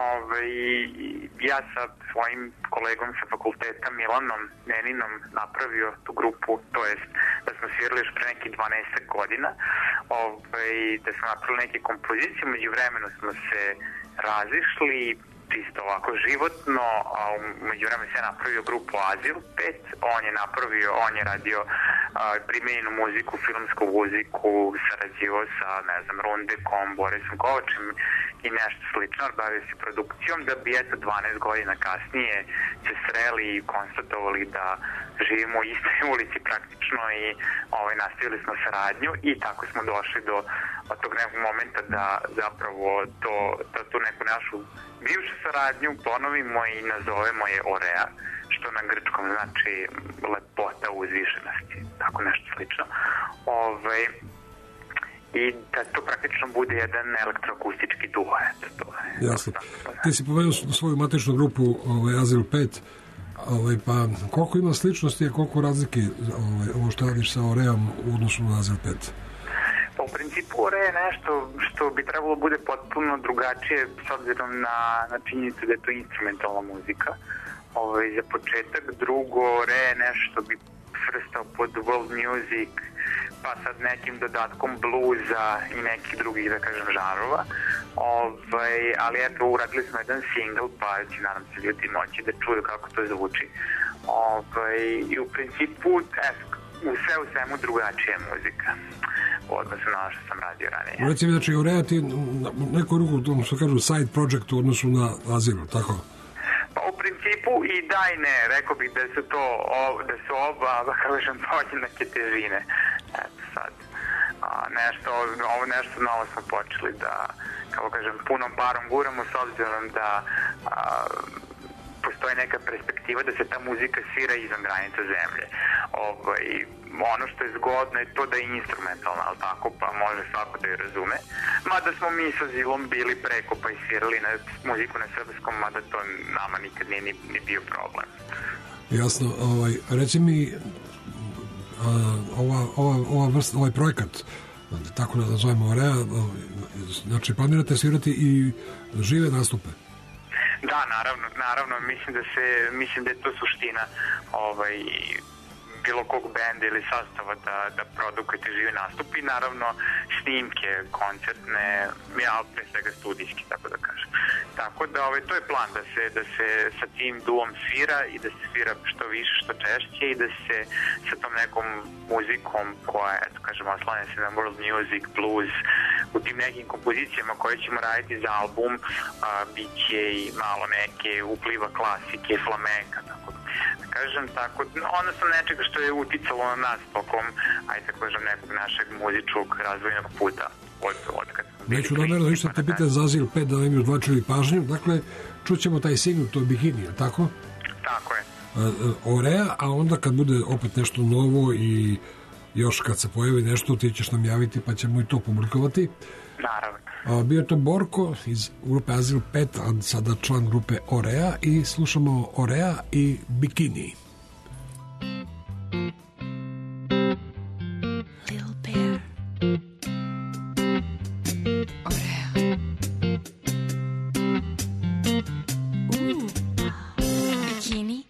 ja sa svojim kolegom sa fakulteta Milanom Neninom napravio tu grupu, to jest da smo svirali još pre neki 12 godina, da smo napravili neke kompozicije, među vremenu smo se razišli, čisto ovako životno, a umeđu vremenu se napravio grupu Azil 5, on je radio primenjenu muziku, filmsku muziku, sarađivao sa, Rundekom, Borisom Kovačem i nešto slično, bavio se produkcijom, da bi 12 godina kasnije se sreli i konstatovali da živimo u istoj ulici praktično i nastavili smo saradnju i tako smo došli do tog nekog momenta da zapravo tu neku našu bivšu saradnju ponovimo i nazovemo je Orea, što na grčkom znači lepota uzvišenosti, tako nešto slično. I da to praktično bude jedan elektroakustički duo. Jasno. Ti si pomenuo svoju matičnu grupu Azil 5, pa koliko ima sličnosti, a koliko razlike ovo što radiš sa Oreom u odnosu na Azil 5? Pa u principu Orea je nešto što bi trebalo bude potpuno drugačije s obzirom na činjenicu da je to instrumentalna muzika. Za početak, drugo, Orea je nešto što bi svrstao pod world music, pa sad nekim dodatkom bluza i nekih drugih, da kažem, žanrova. Ali eto, uradili smo jedan single, pa će, nadam se, ljudi noći da čuju kako to zvuči. I u principu, sve u svemu drugačija muzika u odnosu na ono što sam radio ranije. Reci mi, znači, Orea ti neku ruku, što kažu, side project u odnosu na Azilu, tako? Pa u principu i da i ne, rekao bih da su oba, da kažem, podjednake težine. Eto sad, nešto novo smo počeli da, kako kažem, punom parom guramo s obzirom da postoji neka perspektiva da se ta muzika svira izvan granica zemlje. Ono što je zgodno je to da je instrumentalna, ali tako, pa može svako da je razume. Mada smo mi sa Zilom bili preko pa i svirali muziku na srpskom, mada to nama nikad nije ni bio problem. Jasno, reci mi, ovaj projekat, tako da nazovemo Orea, znači planirate svirati i žive nastupe? Da, naravno, mislim da je to suština bilo kog benda ili sastava da produkujete živi nastup i naravno snimke, koncertne, pre svega studijski, tako da kažem. Tako da to je plan da se sa tim duom svira i da se svira što više, što češće i da se sa tom nekom muzikom koja, eto kažem, oslanja se na world music, blues, u tim nekim kompozicijama koje ćemo raditi za album, bit će i malo neke upliva klasike, flamenka, tako da kažem, tako, odnosno nečega što je uticalo na nas tokom, ajde da kažem, nekog našeg muzičkog razvojnog puta od kad smo bili. Neću namerno ništa te pitan za Azil 5 da nam još odvlačili pažnju, dakle, čućemo taj single, to je Bikini, tako? Tako je. Orea, a onda kad bude opet nešto novo i još kad se pojavi nešto, ti ćeš nam javiti pa ćemo i to publikovati. Naravno. Bio je to Borko iz grupe Azil 5, a sada član grupe Orea i slušamo Orea i Bikini. Lil Bear. Orea. Bikini.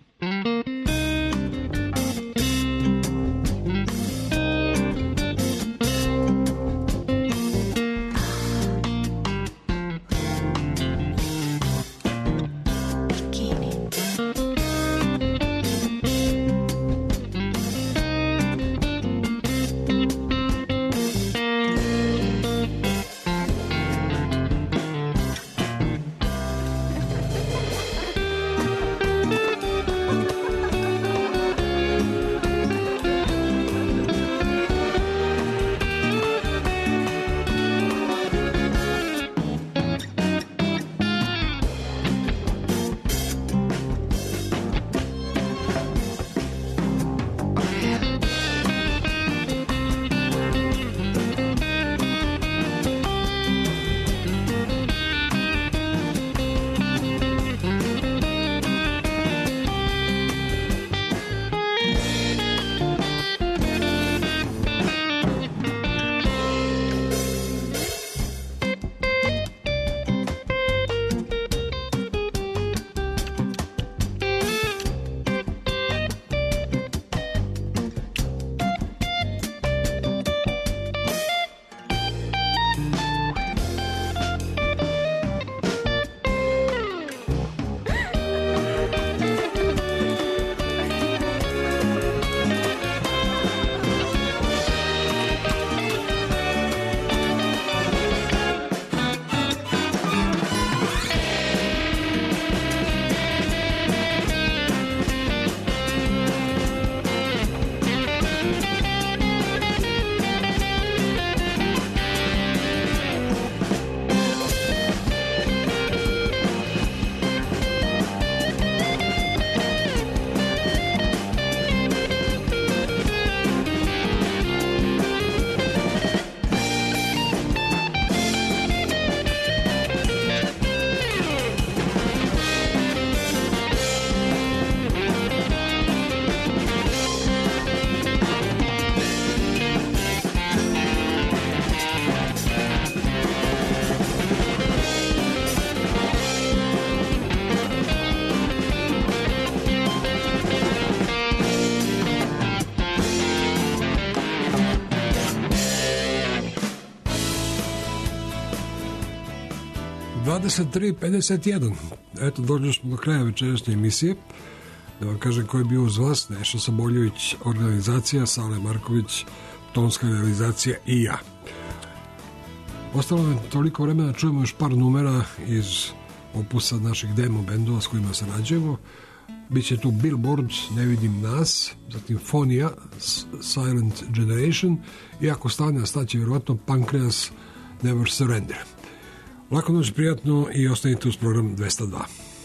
23:51. Eto, došli smo do kraja večerašnje emisije. Da vam kažem ko je bio uz vas: Neša Saboljević, organizacija, Sale Marković, tonska realizacija i ja. Ostalo nam toliko vremena da čujemo još par numera iz opusa naših demo bendova s kojima sarađujemo. Biće tu Billboard, Ne vidim nas, zatim Fonija, Silent Generation i ako stane, staće vjerovatno Pancreas, Never Surrender. Lako noć, prijatno i ostanite uz program 202.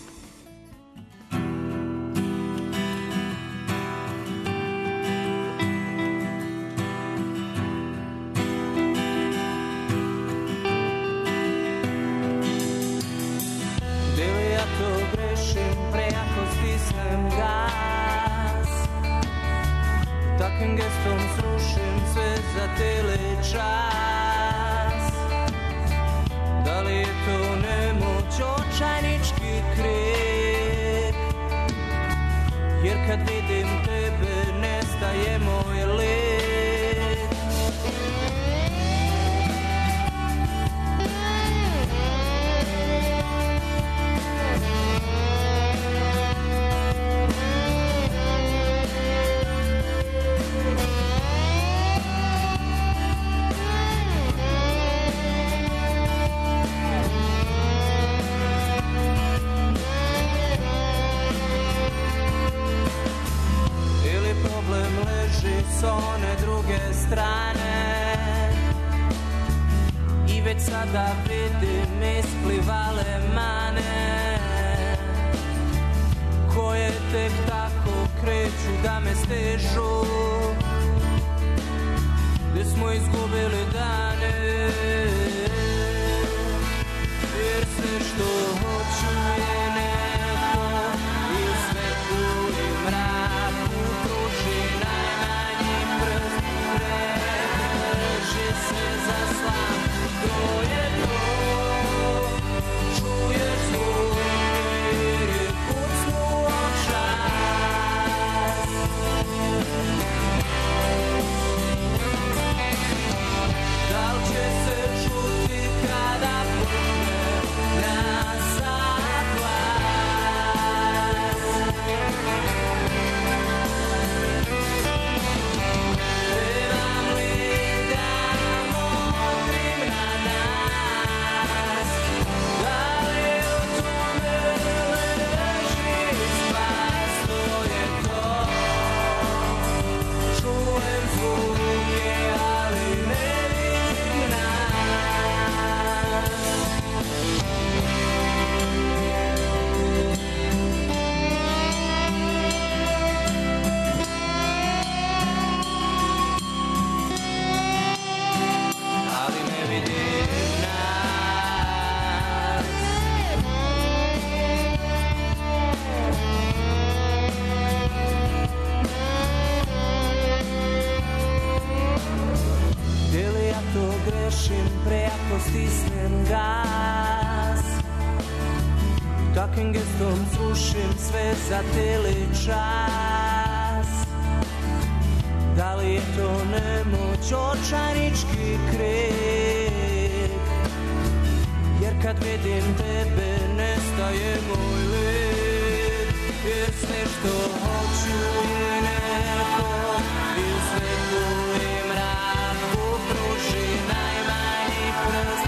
stisnem gas, takvim gestom srušim sve za teli čas. Da li je to nemoć, očajnički krek, jer kad vidim tebe nestaje moj led, jer sve što hoću je neko i u svetu i mraku pruži najmanji prst.